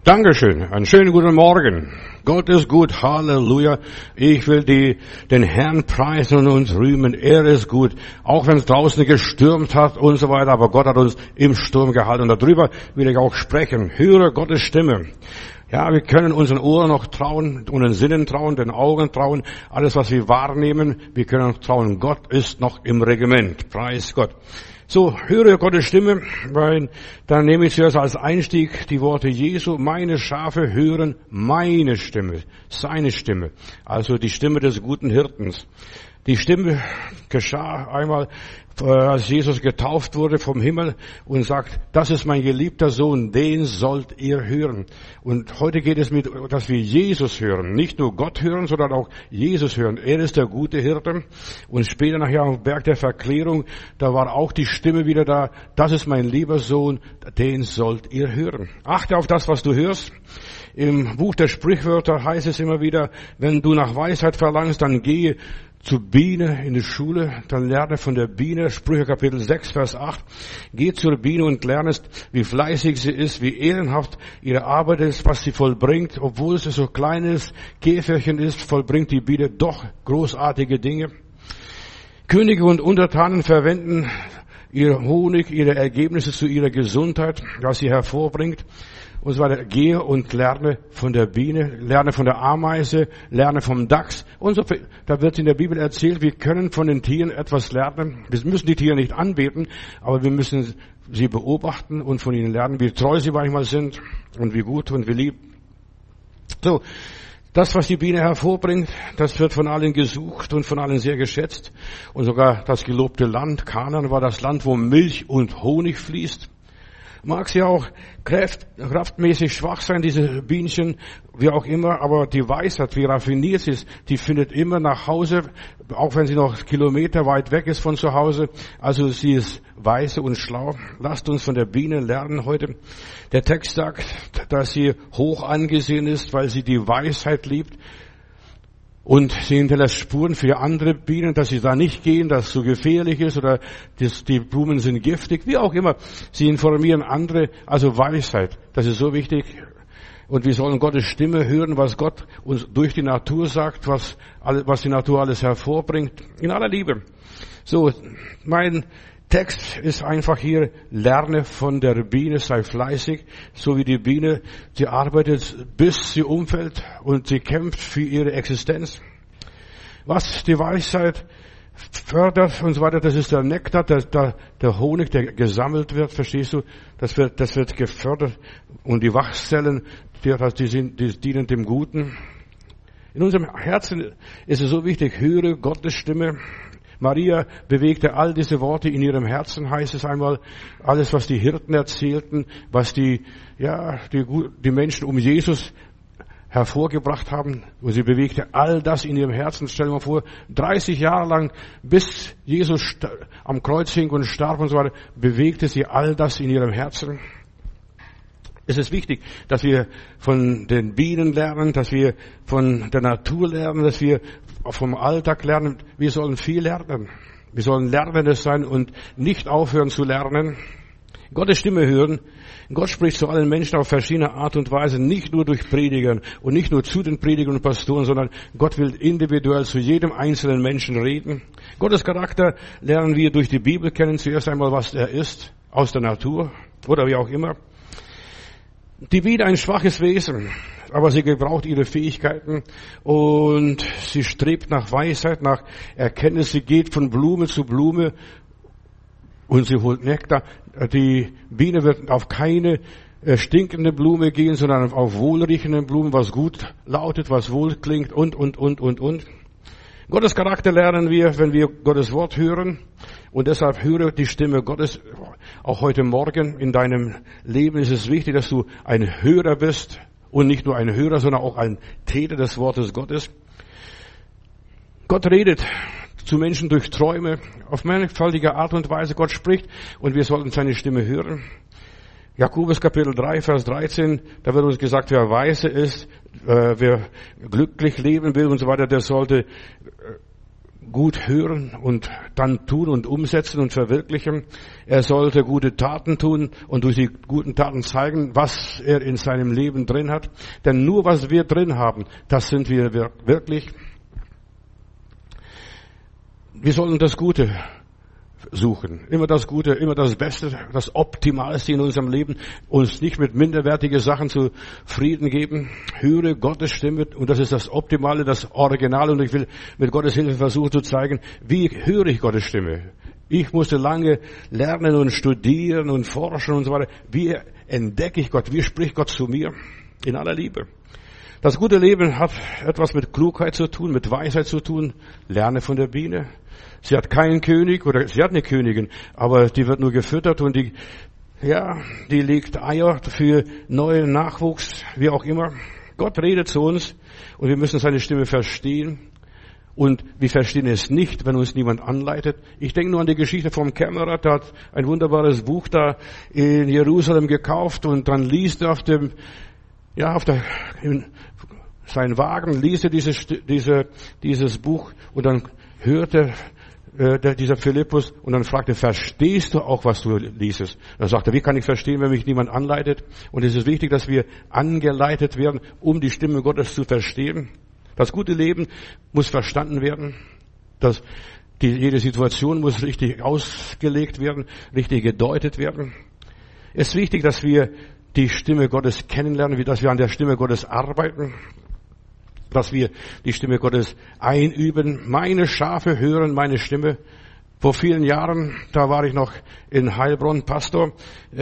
Dankeschön. Einen schönen guten Morgen. Gott ist gut. Halleluja. Ich will den Herrn preisen und uns rühmen. Er ist gut. Auch wenn es draußen gestürmt hat und so weiter. Aber Gott hat uns im Sturm gehalten. Und darüber will ich auch sprechen. Höre Gottes Stimme. Ja, wir können unseren Ohren noch trauen, unseren Sinnen trauen, den Augen trauen. Alles, was wir wahrnehmen, wir können noch trauen. Gott ist noch im Regiment. Preis Gott. So, höre Gottes Stimme, weil dann nehme ich zuerst als Einstieg die Worte Jesu. Meine Schafe hören meine Stimme, seine Stimme. Also die Stimme des guten Hirtens. Die Stimme geschah einmal, als Jesus getauft wurde vom Himmel und sagt, das ist mein geliebter Sohn, den sollt ihr hören. Und heute geht es mit, dass wir Jesus hören. Nicht nur Gott hören, sondern auch Jesus hören. Er ist der gute Hirte. Und später nachher am Berg der Verklärung, da war auch die Stimme wieder da, das ist mein lieber Sohn, den sollt ihr hören. Achte auf das, was du hörst. Im Buch der Sprichwörter heißt es immer wieder, wenn du nach Weisheit verlangst, dann gehe zur Biene in die Schule, dann lerne von der Biene, Sprüche Kapitel 6, Vers 8. Geh zur Biene und lernest, wie fleißig sie ist, wie ehrenhaft ihre Arbeit ist, was sie vollbringt. Obwohl es so kleines Käferchen ist, vollbringt die Biene doch großartige Dinge. Könige und Untertanen verwenden ihr Honig, ihre Ergebnisse zu ihrer Gesundheit, was sie hervorbringt. Und so weiter. Gehe und lerne von der Biene, lerne von der Ameise, lerne vom Dachs. Und so, da wird in der Bibel erzählt, wir können von den Tieren etwas lernen. Wir müssen die Tiere nicht anbeten, aber wir müssen sie beobachten und von ihnen lernen, wie treu sie manchmal sind und wie gut und wie lieb. So, das, was die Biene hervorbringt, das wird von allen gesucht und von allen sehr geschätzt. Und sogar das gelobte Land, Kanaan, war das Land, wo Milch und Honig fließt. Mag sie auch kraftmäßig schwach sein, diese Bienchen, wie auch immer, aber die Weisheit, wie raffiniert sie ist, die findet immer nach Hause, auch wenn sie noch Kilometer weit weg ist von zu Hause. Also sie ist weise und schlau. Lasst uns von der Biene lernen heute. Der Text sagt, dass sie hoch angesehen ist, weil sie die Weisheit liebt. Und sie hinterlässt Spuren für andere Bienen, dass sie da nicht gehen, dass es so gefährlich ist oder die Blumen sind giftig, wie auch immer. Sie informieren andere, also Weisheit, das ist so wichtig. Und wir sollen Gottes Stimme hören, was Gott uns durch die Natur sagt, was die Natur alles hervorbringt, in aller Liebe. So, mein Text ist einfach hier, lerne von der Biene, sei fleißig, so wie die Biene, sie arbeitet bis sie umfällt und sie kämpft für ihre Existenz. Was die Weisheit fördert und so weiter, das ist der Nektar, der Honig, der gesammelt wird, verstehst du? Das wird gefördert und die Wachszellen, die dienen dem Guten. In unserem Herzen ist es so wichtig, höre Gottes Stimme. Maria bewegte all diese Worte in ihrem Herzen, heißt es einmal. Alles, was die Hirten erzählten, was die Menschen um Jesus hervorgebracht haben. Und sie bewegte all das in ihrem Herzen. Stell dir mal vor, 30 Jahre lang, bis Jesus am Kreuz hing und starb und so weiter, bewegte sie all das in ihrem Herzen. Es ist wichtig, dass wir von den Bienen lernen, dass wir von der Natur lernen, dass wir vom Alltag lernen. Wir sollen viel lernen. Wir sollen Lernende sein und nicht aufhören zu lernen. Gottes Stimme hören. Gott spricht zu allen Menschen auf verschiedene Art und Weise, nicht nur durch Predigern und nicht nur zu den Predigern und Pastoren, sondern Gott will individuell zu jedem einzelnen Menschen reden. Gottes Charakter lernen wir durch die Bibel kennen. Zuerst einmal, was er ist, aus der Natur oder wie auch immer. Die Biene ein schwaches Wesen, aber sie gebraucht ihre Fähigkeiten und sie strebt nach Weisheit, nach Erkenntnis. Sie geht von Blume zu Blume und sie holt Nektar. Die Biene wird auf keine stinkende Blume gehen, sondern auf wohlriechende Blumen, was gut lautet, was wohl klingt und. Gottes Charakter lernen wir, wenn wir Gottes Wort hören. Und deshalb höre die Stimme Gottes. Auch heute Morgen in deinem Leben ist es wichtig, dass du ein Hörer bist. Und nicht nur ein Hörer, sondern auch ein Täter des Wortes Gottes. Gott redet zu Menschen durch Träume. Auf mannigfaltige Art und Weise Gott spricht. Und wir sollten seine Stimme hören. Jakobus Kapitel 3, Vers 13, da wird uns gesagt, wer weise ist, wer glücklich leben will und so weiter, der sollte gut hören und dann tun und umsetzen und verwirklichen. Er sollte gute Taten tun und durch die guten Taten zeigen, was er in seinem Leben drin hat. Denn nur was wir drin haben, das sind wir wirklich. Wir sollen das Gute suchen. Immer das Gute, immer das Beste, das Optimalste in unserem Leben. Uns nicht mit minderwertigen Sachen zufrieden geben. Höre Gottes Stimme und das ist das Optimale, das Originale. Und ich will mit Gottes Hilfe versuchen zu zeigen, wie höre ich Gottes Stimme. Ich musste lange lernen und studieren und forschen und so weiter. Wie entdecke ich Gott? Wie spricht Gott zu mir? In aller Liebe. Das gute Leben hat etwas mit Klugheit zu tun, mit Weisheit zu tun. Lerne von der Biene. Sie hat keinen König oder sie hat eine Königin, aber die wird nur gefüttert und die legt Eier für neuen Nachwuchs, wie auch immer. Gott redet zu uns und wir müssen seine Stimme verstehen. Und wir verstehen es nicht, wenn uns niemand anleitet. Ich denke nur an die Geschichte vom Kämmerer, der hat ein wunderbares Buch da in Jerusalem gekauft und dann liest er in seinen Wagen, liest er dieses Buch und dann hörte dieser Philippus und dann fragte, verstehst du auch, was du liest? Dann sagte er, wie kann ich verstehen, wenn mich niemand anleitet? Und es ist wichtig, dass wir angeleitet werden, um die Stimme Gottes zu verstehen. Das gute Leben muss verstanden werden. Jede Situation muss richtig ausgelegt werden, richtig gedeutet werden. Es ist wichtig, dass wir die Stimme Gottes kennenlernen, dass wir an der Stimme Gottes arbeiten, dass wir die Stimme Gottes einüben. Meine Schafe hören meine Stimme. Vor vielen Jahren, da war ich noch in Heilbronn Pastor,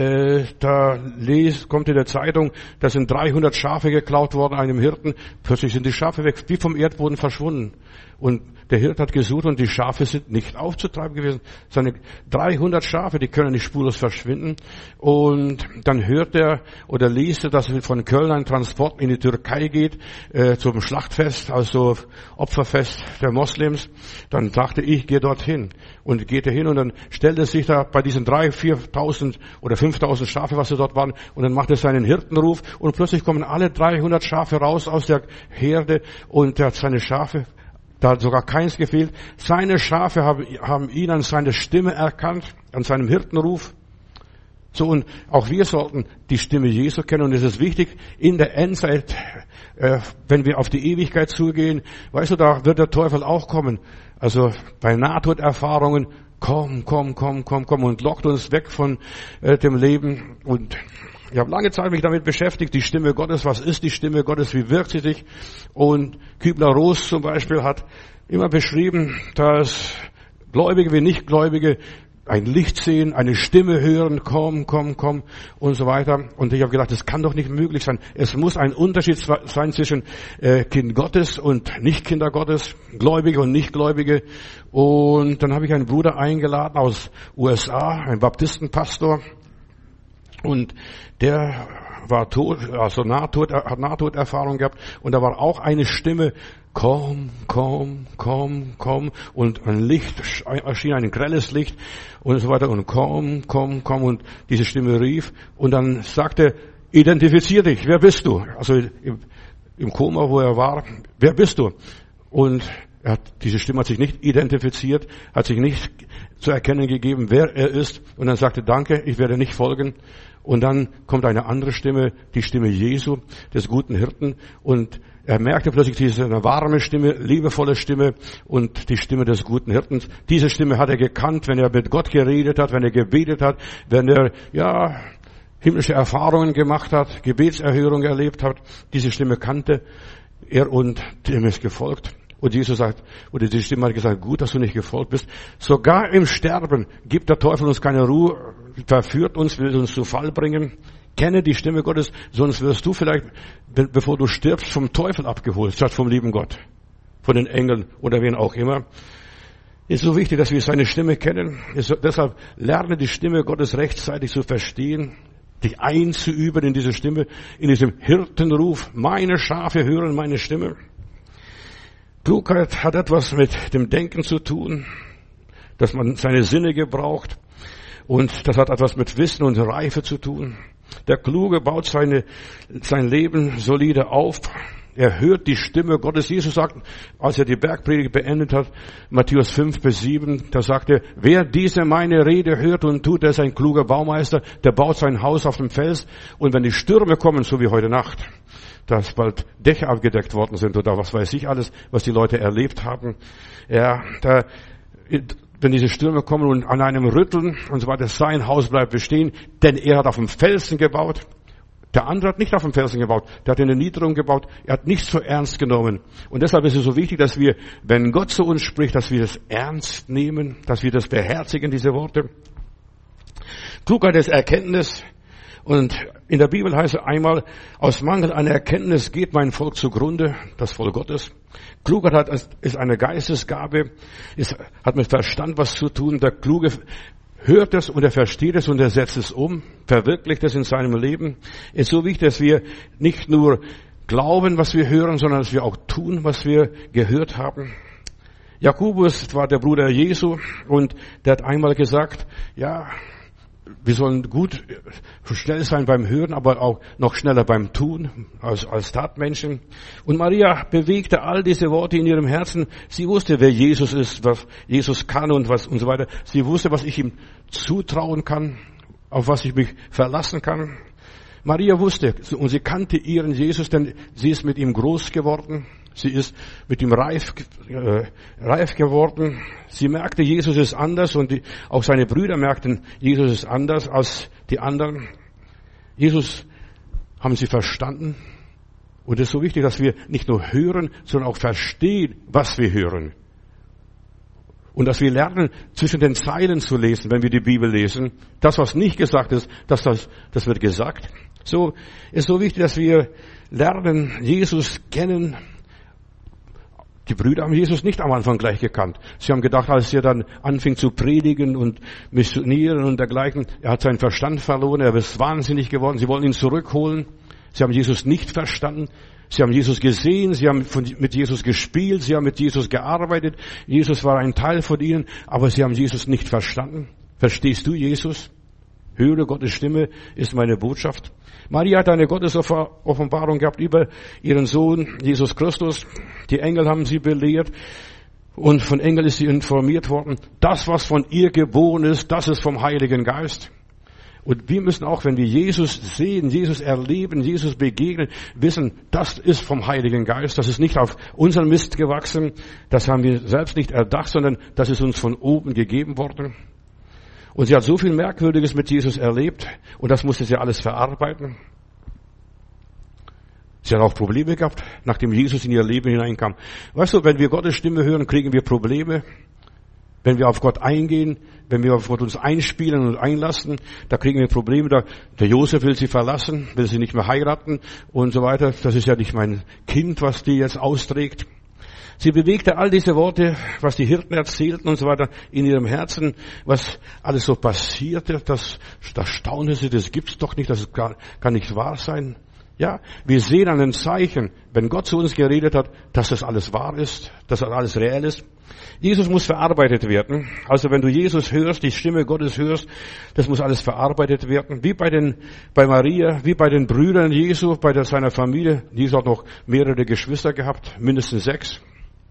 kommt in der Zeitung, da sind 300 Schafe geklaut worden, einem Hirten. Plötzlich sind die Schafe weg, wie vom Erdboden verschwunden. Und der Hirt hat gesucht und die Schafe sind nicht aufzutreiben gewesen. Seine 300 Schafe, die können nicht spurlos verschwinden. Und dann hört er oder liest er, dass von Köln ein Transport in die Türkei geht, zum Schlachtfest, also Opferfest der Moslems. Dann sagte ich, gehe dorthin. Und geht er hin und dann stellt er sich da bei diesen 3.000, 4.000 oder 5.000 Schafe, was dort waren, und dann macht er seinen Hirtenruf und plötzlich kommen alle 300 Schafe raus aus der Herde und er hat seine Schafe, da hat sogar keins gefehlt. Seine Schafe haben ihn an seiner Stimme erkannt, an seinem Hirtenruf. So, und auch wir sollten die Stimme Jesu kennen und es ist wichtig, in der Endzeit, wenn wir auf die Ewigkeit zugehen, weißt du, da wird der Teufel auch kommen. Also bei Nahtoderfahrungen, komm und lockt uns weg von dem Leben. Und ich habe lange Zeit mich damit beschäftigt, die Stimme Gottes, was ist die Stimme Gottes, wie wirkt sie sich? Und Kübler-Ross zum Beispiel hat immer beschrieben, dass Gläubige wie Nichtgläubige ein Licht sehen, eine Stimme hören, komm und so weiter. Und ich habe gedacht, das kann doch nicht möglich sein. Es muss ein Unterschied sein zwischen Kind Gottes und Nicht-Kinder Gottes, Gläubige und Nichtgläubige. Und dann habe ich einen Bruder eingeladen aus USA, einen Baptistenpastor. Und der war tot, also hat Nahtoderfahrung gehabt. Und da war auch eine Stimme, komm. Und ein Licht erschien, ein grelles Licht und so weiter. Und komm. Und diese Stimme rief. Und dann sagte, identifizier dich, wer bist du? Also im Koma, wo er war, wer bist du? Und diese Stimme hat sich nicht identifiziert, hat sich nicht zu erkennen gegeben, wer er ist. Und dann sagte, danke, ich werde nicht folgen. Und dann kommt eine andere Stimme, die Stimme Jesu, des guten Hirten. Und er merkte plötzlich diese warme Stimme, liebevolle Stimme und die Stimme des guten Hirtens. Diese Stimme hat er gekannt, wenn er mit Gott geredet hat, wenn er gebetet hat, wenn er, himmlische Erfahrungen gemacht hat, Gebetserhörung erlebt hat. Diese Stimme kannte er und dem ist gefolgt. Und Jesus sagt, oder die Stimme hat gesagt, gut, dass du nicht gefolgt bist. Sogar im Sterben gibt der Teufel uns keine Ruhe, verführt uns, will uns zu Fall bringen. Kenne die Stimme Gottes, sonst wirst du vielleicht, bevor du stirbst, vom Teufel abgeholt, statt vom lieben Gott, von den Engeln oder wen auch immer. Es ist so wichtig, dass wir seine Stimme kennen. Deshalb lerne die Stimme Gottes rechtzeitig zu verstehen, dich einzuüben in diese Stimme, in diesem Hirtenruf. Meine Schafe hören meine Stimme. Klugheit hat etwas mit dem Denken zu tun, dass man seine Sinne gebraucht. Und das hat etwas mit Wissen und Reife zu tun. Der Kluge baut sein Leben solide auf. Er hört die Stimme Gottes. Jesus sagt, als er die Bergpredigt beendet hat, Matthäus 5-7, da sagt er, wer diese meine Rede hört und tut, der ist ein kluger Baumeister, der baut sein Haus auf dem Fels. Und wenn die Stürme kommen, so wie heute Nacht, dass bald Dächer abgedeckt worden sind oder was weiß ich alles, was die Leute erlebt haben, ja, wenn diese Stürme kommen und an einem rütteln und so weiter, sein Haus bleibt bestehen, denn er hat auf dem Felsen gebaut. Der andere hat nicht auf dem Felsen gebaut, der hat in der Niederung gebaut, er hat nichts so ernst genommen. Und deshalb ist es so wichtig, dass wir, wenn Gott zu uns spricht, dass wir das ernst nehmen, dass wir das beherzigen, diese Worte. Klugheit ist Erkenntnis. Und in der Bibel heißt es einmal, aus Mangel an Erkenntnis geht mein Volk zugrunde, das Volk Gottes. Klugheit ist eine Geistesgabe, hat mit Verstand was zu tun. Der Kluge hört es und er versteht es und er setzt es um, verwirklicht es in seinem Leben. Es ist so wichtig, dass wir nicht nur glauben, was wir hören, sondern dass wir auch tun, was wir gehört haben. Jakobus war der Bruder Jesu und der hat einmal gesagt, ja, wir sollen gut schnell sein beim Hören, aber auch noch schneller beim Tun als Tatmenschen. Und Maria bewegte all diese Worte in ihrem Herzen. Sie wusste, wer Jesus ist, was Jesus kann und was und so weiter. Sie wusste, was ich ihm zutrauen kann, auf was ich mich verlassen kann. Maria wusste und sie kannte ihren Jesus, denn sie ist mit ihm groß geworden. Sie ist mit ihm reif geworden. Sie merkte, Jesus ist anders und auch seine Brüder merkten, Jesus ist anders als die anderen. Jesus haben sie verstanden. Und es ist so wichtig, dass wir nicht nur hören, sondern auch verstehen, was wir hören. Und dass wir lernen, zwischen den Zeilen zu lesen, wenn wir die Bibel lesen. Das, was nicht gesagt ist, das wird gesagt. So ist so wichtig, dass wir lernen, Jesus kennen. Die Brüder haben Jesus nicht am Anfang gleich gekannt. Sie haben gedacht, als er dann anfing zu predigen und missionieren und dergleichen, er hat seinen Verstand verloren, er ist wahnsinnig geworden. Sie wollen ihn zurückholen. Sie haben Jesus nicht verstanden. Sie haben Jesus gesehen, sie haben mit Jesus gespielt, sie haben mit Jesus gearbeitet. Jesus war ein Teil von ihnen, aber sie haben Jesus nicht verstanden. Verstehst du Jesus? Höre Gottes Stimme ist meine Botschaft. Maria hat eine Gottesoffenbarung gehabt über ihren Sohn, Jesus Christus. Die Engel haben sie belehrt und von Engeln ist sie informiert worden. Das, was von ihr geboren ist, das ist vom Heiligen Geist. Und wir müssen auch, wenn wir Jesus sehen, Jesus erleben, Jesus begegnen, wissen, das ist vom Heiligen Geist. Das ist nicht auf unseren Mist gewachsen. Das haben wir selbst nicht erdacht, sondern das ist uns von oben gegeben worden. Und sie hat so viel Merkwürdiges mit Jesus erlebt und das musste sie alles verarbeiten. Sie hat auch Probleme gehabt, nachdem Jesus in ihr Leben hineinkam. Weißt du, wenn wir Gottes Stimme hören, kriegen wir Probleme. Wenn wir auf Gott eingehen, wenn wir auf Gott uns einspielen und einlassen, da kriegen wir Probleme. Der Josef will sie verlassen, will sie nicht mehr heiraten und so weiter. Das ist ja nicht mein Kind, was die jetzt austrägt. Sie bewegte all diese Worte, was die Hirten erzählten und so weiter, in ihrem Herzen, was alles so passierte. Das staunte sie, das gibt's doch nicht, das kann nicht wahr sein. Ja, wir sehen an den Zeichen, wenn Gott zu uns geredet hat, dass das alles wahr ist, dass das alles real ist. Jesus muss verarbeitet werden. Also wenn du Jesus hörst, die Stimme Gottes hörst, das muss alles verarbeitet werden. Wie bei Maria, wie bei den Brüdern Jesu, bei seiner Familie. Jesus hat noch mehrere Geschwister gehabt, mindestens 6.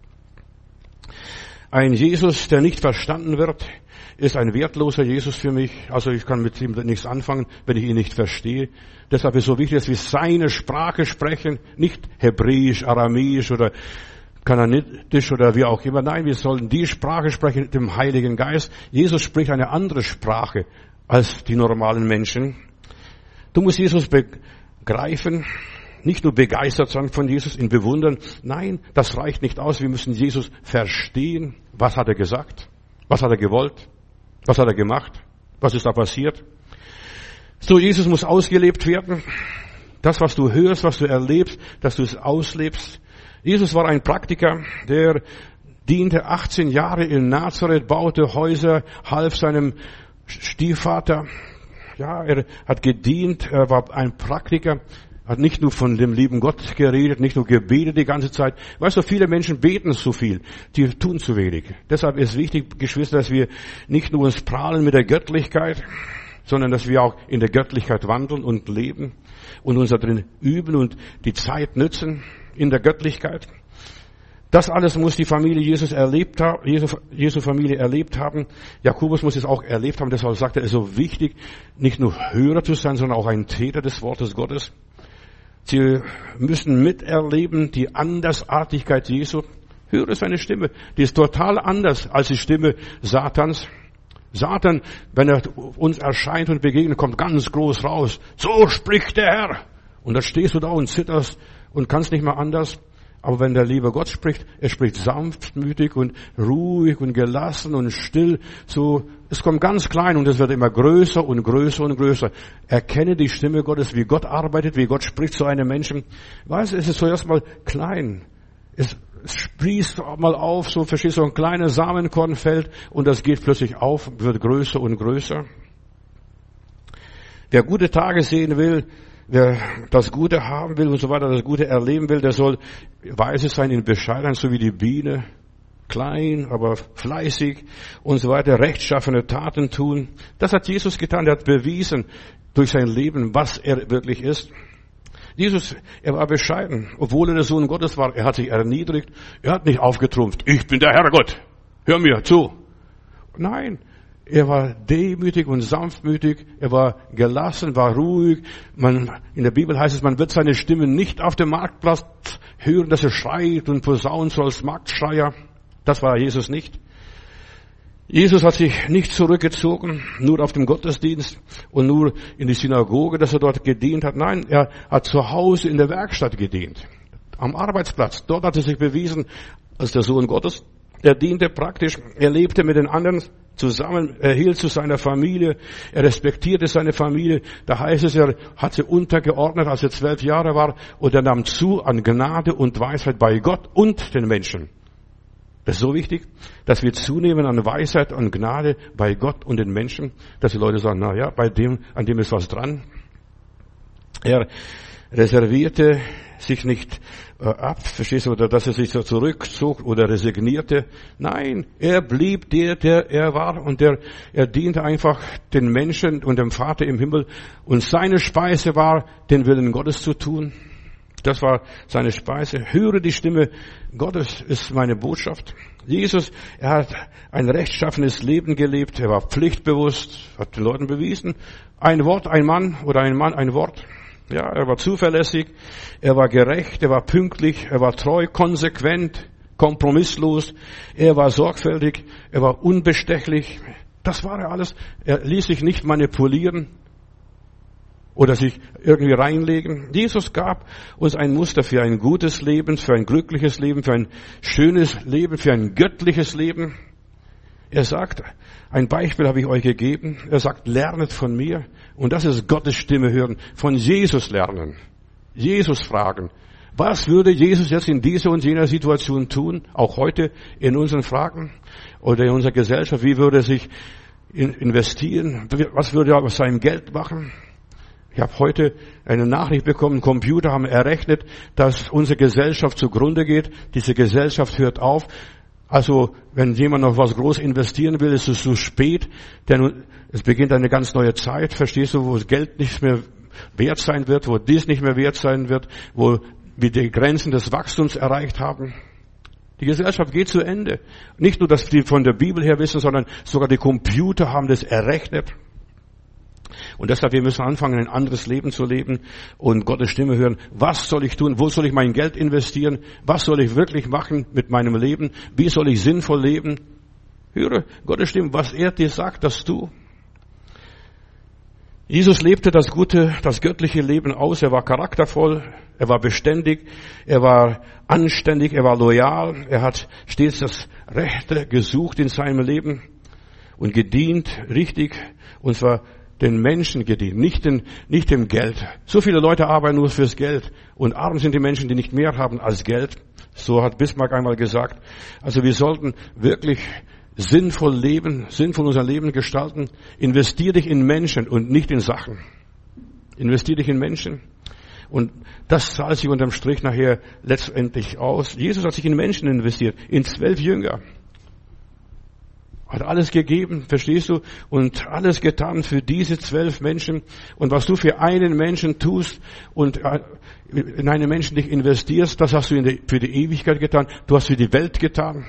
Ein Jesus, der nicht verstanden wird, ist ein wertloser Jesus für mich. Also ich kann mit ihm nichts anfangen, wenn ich ihn nicht verstehe. Deshalb ist es so wichtig, dass wir seine Sprache sprechen, nicht Hebräisch, Aramäisch oder Kanaanitisch oder wie auch immer. Nein, wir sollen die Sprache sprechen mit dem Heiligen Geist. Jesus spricht eine andere Sprache als die normalen Menschen. Du musst Jesus begreifen, nicht nur begeistert sein von Jesus, ihn bewundern. Nein, das reicht nicht aus. Wir müssen Jesus verstehen. Was hat er gesagt? Was hat er gewollt? Was hat er gemacht? Was ist da passiert? So, Jesus muss ausgelebt werden. Das, was du hörst, was du erlebst, dass du es auslebst. Jesus war ein Praktiker, der diente 18 Jahre in Nazareth, baute Häuser, half seinem Stiefvater. Ja, er hat gedient, er war ein Praktiker, hat nicht nur von dem lieben Gott geredet, nicht nur gebetet die ganze Zeit. Weißt du, viele Menschen beten zu viel, die tun zu wenig. Deshalb ist wichtig, Geschwister, dass wir nicht nur uns prahlen mit der Göttlichkeit, sondern dass wir auch in der Göttlichkeit wandeln und leben und uns da drin üben und die Zeit nützen. in der Göttlichkeit. Das alles muss die Familie Jesus erlebt haben, Jesu Familie erlebt haben. Jakobus muss es auch erlebt haben. Deshalb sagt er, es ist so wichtig, nicht nur Hörer zu sein, sondern auch ein Täter des Wortes Gottes. Sie müssen miterleben die Andersartigkeit Jesu. Höre seine Stimme. Die ist total anders als die Stimme Satans. Satan, wenn er uns erscheint und begegnet, kommt ganz groß raus. So spricht der Herr. Und dann stehst du da und zitterst und kannst nicht mehr anders. Aber wenn der liebe Gott spricht, er spricht sanftmütig und ruhig und gelassen und still. So, es kommt ganz klein und es wird immer größer und größer und größer. Erkenne die Stimme Gottes, wie Gott arbeitet, wie Gott spricht zu einem Menschen. Weißt du, es ist zuerst mal klein. Es sprießt mal auf, so verstehst du, ein kleines Samenkorn fällt und das geht plötzlich auf, wird größer und größer. Wer gute Tage sehen will, wer das Gute haben will und so weiter, das Gute erleben will, der soll weise sein in Bescheidenheit, so wie die Biene. Klein, aber fleißig und so weiter, rechtschaffene Taten tun. Das hat Jesus getan. Er hat bewiesen durch sein Leben, was er wirklich ist. Jesus, er war bescheiden. Obwohl er der Sohn Gottes war, er hat sich erniedrigt. Er hat nicht aufgetrumpft. Ich bin der Herrgott. Hör mir zu. Nein. Er war demütig und sanftmütig, er war gelassen, war ruhig. In der Bibel heißt es, man wird seine Stimme nicht auf dem Marktplatz hören, dass er schreit und posaunt so als Marktschreier. Das war Jesus nicht. Jesus hat sich nicht zurückgezogen, nur auf dem Gottesdienst und nur in die Synagoge, dass er dort gedient hat. Nein, er hat zu Hause in der Werkstatt gedient, am Arbeitsplatz. Dort hat er sich bewiesen als der Sohn Gottes. Er diente praktisch, er lebte mit den anderen zusammen, er hielt zu seiner Familie, er respektierte seine Familie. Da heißt es, er hat sie untergeordnet, als er 12 Jahre war, und er nahm zu an Gnade und Weisheit bei Gott und den Menschen. Das ist so wichtig, dass wir zunehmen an Weisheit und Gnade bei Gott und den Menschen, dass die Leute sagen, na ja, an dem ist was dran. Er reservierte sich nicht ab, verstehst du, oder dass er sich so zurückzog oder resignierte. Nein, er blieb der er war, und er diente einfach den Menschen und dem Vater im Himmel, und seine Speise war, den Willen Gottes zu tun. Das war seine Speise. Höre die Stimme Gottes, ist meine Botschaft. Jesus, er hat ein rechtschaffenes Leben gelebt, er war pflichtbewusst, hat den Leuten bewiesen. Ein Wort, ein Mann, ein Wort. Ja, er war zuverlässig, er war gerecht, er war pünktlich, er war treu, konsequent, kompromisslos, er war sorgfältig, er war unbestechlich. Das war er alles. Er ließ sich nicht manipulieren oder sich irgendwie reinlegen. Jesus gab uns ein Muster für ein gutes Leben, für ein glückliches Leben, für ein schönes Leben, für ein göttliches Leben. Er sagt, ein Beispiel habe ich euch gegeben. Er sagt, lernet von mir. Und das ist Gottes Stimme hören. Von Jesus lernen. Jesus fragen. Was würde Jesus jetzt in dieser und jener Situation tun? Auch heute in unseren Fragen oder in unserer Gesellschaft. Wie würde er sich investieren? Was würde er aus seinem Geld machen? Ich habe heute eine Nachricht bekommen, Computer haben errechnet, dass unsere Gesellschaft zugrunde geht. Diese Gesellschaft hört auf. Also, wenn jemand noch was groß investieren will, ist es zu spät, denn es beginnt eine ganz neue Zeit, verstehst du, wo das Geld nicht mehr wert sein wird, wo dies nicht mehr wert sein wird, wo wir die Grenzen des Wachstums erreicht haben. Die Gesellschaft geht zu Ende. Nicht nur, dass die von der Bibel her wissen, sondern sogar die Computer haben das errechnet. Und deshalb, wir müssen anfangen, ein anderes Leben zu leben und Gottes Stimme hören. Was soll ich tun? Wo soll ich mein Geld investieren? Was soll ich wirklich machen mit meinem Leben? Wie soll ich sinnvoll leben? Höre Gottes Stimme, was er dir sagt, das tu. Jesus lebte das göttliche Leben aus. Er war charaktervoll, er war beständig, er war anständig, er war loyal. Er hat stets das Rechte gesucht in seinem Leben und gedient, richtig, und zwar den Menschen gedient, nicht dem Geld. So viele Leute arbeiten nur fürs Geld, und arm sind die Menschen, die nicht mehr haben als Geld. So hat Bismarck einmal gesagt. Also wir sollten wirklich sinnvoll leben, sinnvoll unser Leben gestalten. Investier dich in Menschen und nicht in Sachen. Investier dich in Menschen. Und das zahlt sich unterm Strich nachher letztendlich aus. Jesus hat sich in Menschen investiert, in 12 Jünger. Hat alles gegeben, verstehst du? Und alles getan für diese 12 Menschen. Und was du für einen Menschen tust und in einen Menschen dich investierst, das hast du für die Ewigkeit getan. Du hast für die Welt getan.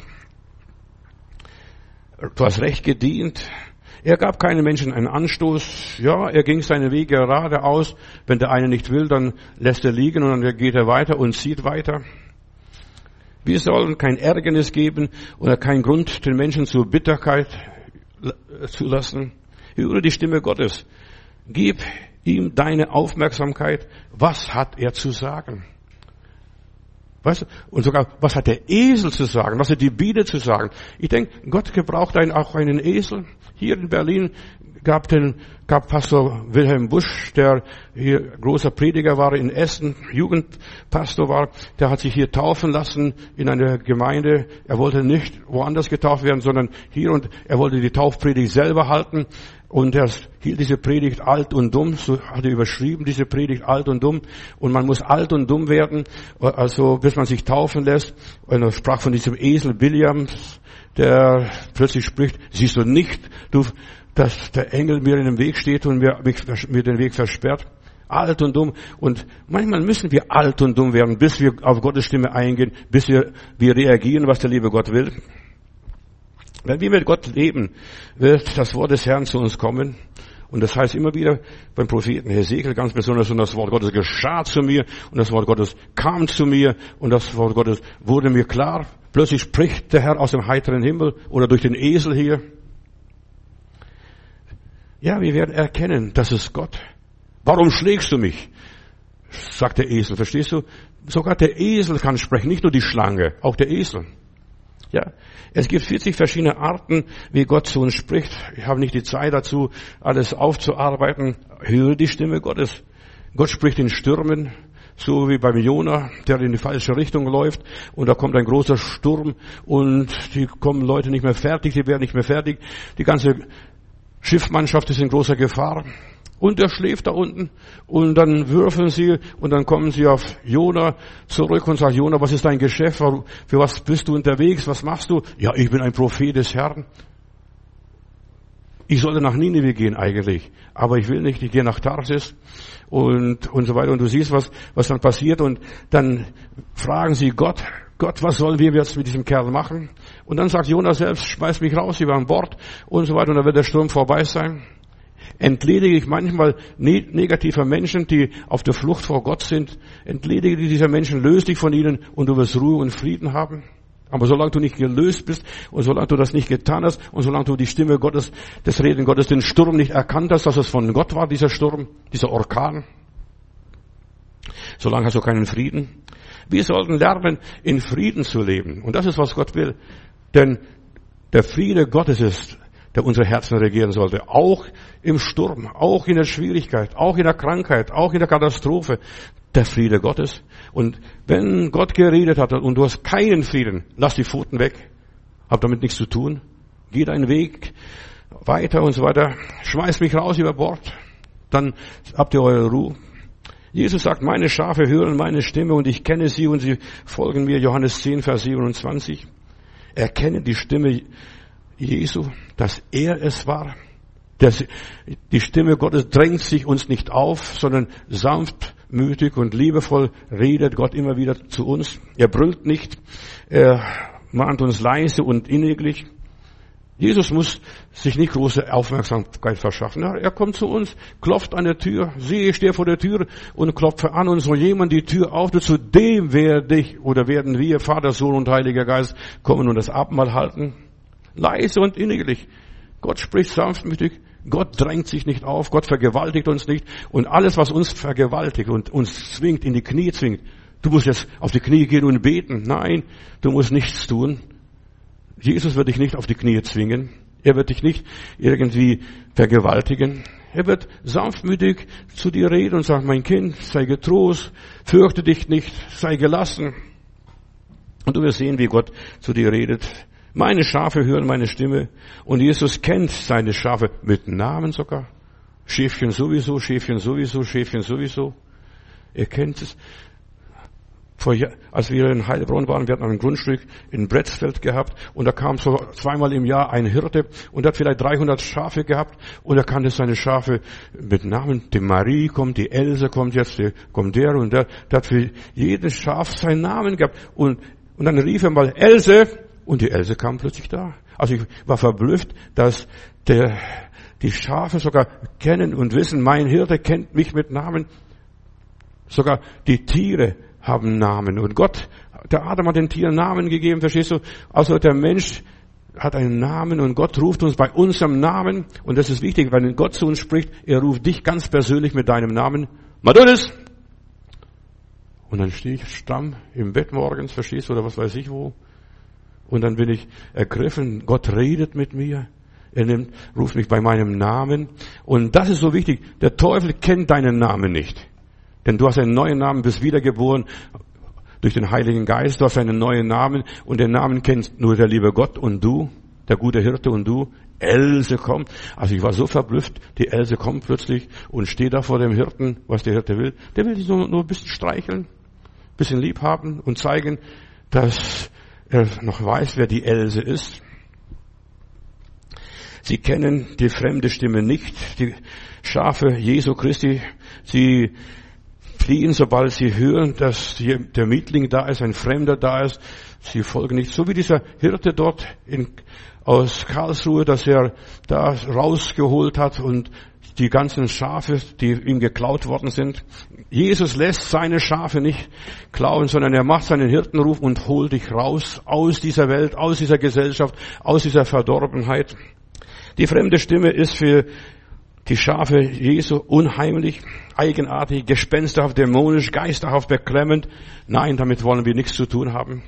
Du hast recht gedient. Er gab keinem Menschen einen Anstoß. Ja, er ging seinen Weg geradeaus. Wenn der eine nicht will, dann lässt er liegen und dann geht er weiter und zieht weiter. Wir sollen kein Ärgernis geben oder keinen Grund, den Menschen zur Bitterkeit zu lassen. Höre die Stimme Gottes. Gib ihm deine Aufmerksamkeit. Was hat er zu sagen? Weißt du? Und sogar, was hat der Esel zu sagen? Was hat die Biene zu sagen? Ich denke, Gott gebraucht auch einen Esel. Hier in Berlin gab Pastor Wilhelm Busch, der hier großer Prediger war in Essen, Jugendpastor war, der hat sich hier taufen lassen in einer Gemeinde. Er wollte nicht woanders getauft werden, sondern hier, und er wollte die Taufpredigt selber halten. Und er hielt diese Predigt alt und dumm, so hat er überschrieben, diese Predigt alt und dumm. Und man muss alt und dumm werden, also bis man sich taufen lässt. Und er sprach von diesem Esel Williams, der plötzlich spricht, siehst du nicht, dass der Engel mir in dem Weg steht und mir den Weg versperrt. Alt und dumm. Und manchmal müssen wir alt und dumm werden, bis wir auf Gottes Stimme eingehen, bis wir reagieren, was der liebe Gott will. Wenn wir mit Gott leben, wird das Wort des Herrn zu uns kommen. Und das heißt immer wieder beim Propheten Hesekiel ganz besonders, und das Wort Gottes geschah zu mir, und das Wort Gottes kam zu mir, und das Wort Gottes wurde mir klar. Plötzlich spricht der Herr aus dem heiteren Himmel oder durch den Esel hier. Ja, wir werden erkennen, das ist Gott. Warum schlägst du mich? Sagt der Esel, verstehst du? Sogar der Esel kann sprechen, nicht nur die Schlange, auch der Esel. Ja, es gibt 40 verschiedene Arten, wie Gott zu uns spricht. Ich habe nicht die Zeit dazu, alles aufzuarbeiten. Höre die Stimme Gottes. Gott spricht in Stürmen, so wie beim Jona, der in die falsche Richtung läuft. Und da kommt ein großer Sturm und die kommen Leute nicht mehr fertig, die werden nicht mehr fertig. Die ganze Schiffmannschaft ist in großer Gefahr. Und er schläft da unten und dann würfeln sie und dann kommen sie auf Jona zurück und sagen, Jona, was ist dein Geschäft? Für was bist du unterwegs? Was machst du? Ja, ich bin ein Prophet des Herrn. Ich sollte nach Ninive gehen eigentlich, aber ich will nicht, ich gehe nach Tarsis und so weiter. Und du siehst, was dann passiert, und dann fragen sie Gott, was sollen wir jetzt mit diesem Kerl machen? Und dann sagt Jona selbst, schmeiß mich raus über an Bord und so weiter, und dann wird der Sturm vorbei sein. Entledige ich manchmal negativer Menschen, die auf der Flucht vor Gott sind. Entledige dieser Menschen, löse dich von ihnen und du wirst Ruhe und Frieden haben. Aber solange du nicht gelöst bist und solange du das nicht getan hast und solange du die Stimme Gottes, das Reden Gottes, den Sturm nicht erkannt hast, dass es von Gott war, dieser Sturm, dieser Orkan, solange hast du keinen Frieden. Wir sollten lernen, in Frieden zu leben. Und das ist, was Gott will. Denn der Friede Gottes ist, der unsere Herzen regieren sollte. Auch im Sturm, auch in der Schwierigkeit, auch in der Krankheit, auch in der Katastrophe. Der Friede Gottes. Und wenn Gott geredet hat und du hast keinen Frieden, lass die Pfoten weg. Hab damit nichts zu tun. Geh deinen Weg weiter und so weiter. Schmeiß mich raus über Bord. Dann habt ihr eure Ruhe. Jesus sagt, meine Schafe hören meine Stimme und ich kenne sie und sie folgen mir. Johannes 10, Vers 27. Erkenne die Stimme Jesu, dass er es war. Die Stimme Gottes drängt sich uns nicht auf, sondern sanftmütig und liebevoll redet Gott immer wieder zu uns. Er brüllt nicht, er mahnt uns leise und inniglich. Jesus muss sich nicht große Aufmerksamkeit verschaffen. Er kommt zu uns, klopft an der Tür. Siehe, ich stehe vor der Tür und klopfe an, und so jemand die Tür auf. Zu dem werden wir, Vater, Sohn und Heiliger Geist, kommen und das Abendmahl halten. Leise und inniglich. Gott spricht sanftmütig. Gott drängt sich nicht auf. Gott vergewaltigt uns nicht. Und alles, was uns vergewaltigt und uns zwingt, in die Knie zwingt. Du musst jetzt auf die Knie gehen und beten. Nein, du musst nichts tun. Jesus wird dich nicht auf die Knie zwingen. Er wird dich nicht irgendwie vergewaltigen. Er wird sanftmütig zu dir reden und sagen, mein Kind, sei getrost, fürchte dich nicht, sei gelassen. Und du wirst sehen, wie Gott zu dir redet. Meine Schafe hören meine Stimme. Und Jesus kennt seine Schafe mit Namen sogar. Schäfchen sowieso, Schäfchen sowieso, Schäfchen sowieso. Er kennt es. Als wir in Heilbronn waren, wir hatten ein Grundstück in Bretzfeld gehabt und da kam so zweimal im Jahr ein Hirte und der hat vielleicht 300 Schafe gehabt und er kannte seine Schafe mit Namen. Die Marie kommt, die Else kommt jetzt, kommt der und der. Der hat für jedes Schaf seinen Namen gehabt und dann rief er mal Else und die Else kam plötzlich da. Also ich war verblüfft, dass die Schafe sogar kennen und wissen, mein Hirte kennt mich mit Namen. Sogar die Tiere haben Namen. Und der Adam hat den Tieren Namen gegeben, verstehst du? Also der Mensch hat einen Namen und Gott ruft uns bei unserem Namen. Und das ist wichtig, wenn Gott zu uns spricht, er ruft dich ganz persönlich mit deinem Namen. Madulis! Und dann stehe ich stramm im Bett morgens, verstehst du, oder was weiß ich wo. Und dann bin ich ergriffen, Gott redet mit mir. Ruft mich bei meinem Namen. Und das ist so wichtig. Der Teufel kennt deinen Namen nicht. Denn du hast einen neuen Namen, bist wiedergeboren durch den Heiligen Geist. Du hast einen neuen Namen und den Namen kennt nur der liebe Gott und du, der gute Hirte und du. Else kommt. Also ich war so verblüfft. Die Else kommt plötzlich und steht da vor dem Hirten. Was der Hirte will? Der will dich nur ein bisschen streicheln, ein bisschen lieb haben und zeigen, dass er noch weiß, wer die Else ist. Sie kennen die fremde Stimme nicht, die Schafe Jesu Christi. Sie fliehen, sobald sie hören, dass der Mietling da ist, ein Fremder da ist. Sie folgen nicht. So wie dieser Hirte dort aus Karlsruhe, dass er da rausgeholt hat und die ganzen Schafe, die ihm geklaut worden sind. Jesus lässt seine Schafe nicht klauen, sondern er macht seinen Hirtenruf und holt dich raus aus dieser Welt, aus dieser Gesellschaft, aus dieser Verdorbenheit. Die fremde Stimme ist für die Schafe Jesu unheimlich, eigenartig, gespensterhaft, dämonisch, geisterhaft, beklemmend. Nein, damit wollen wir nichts zu tun haben.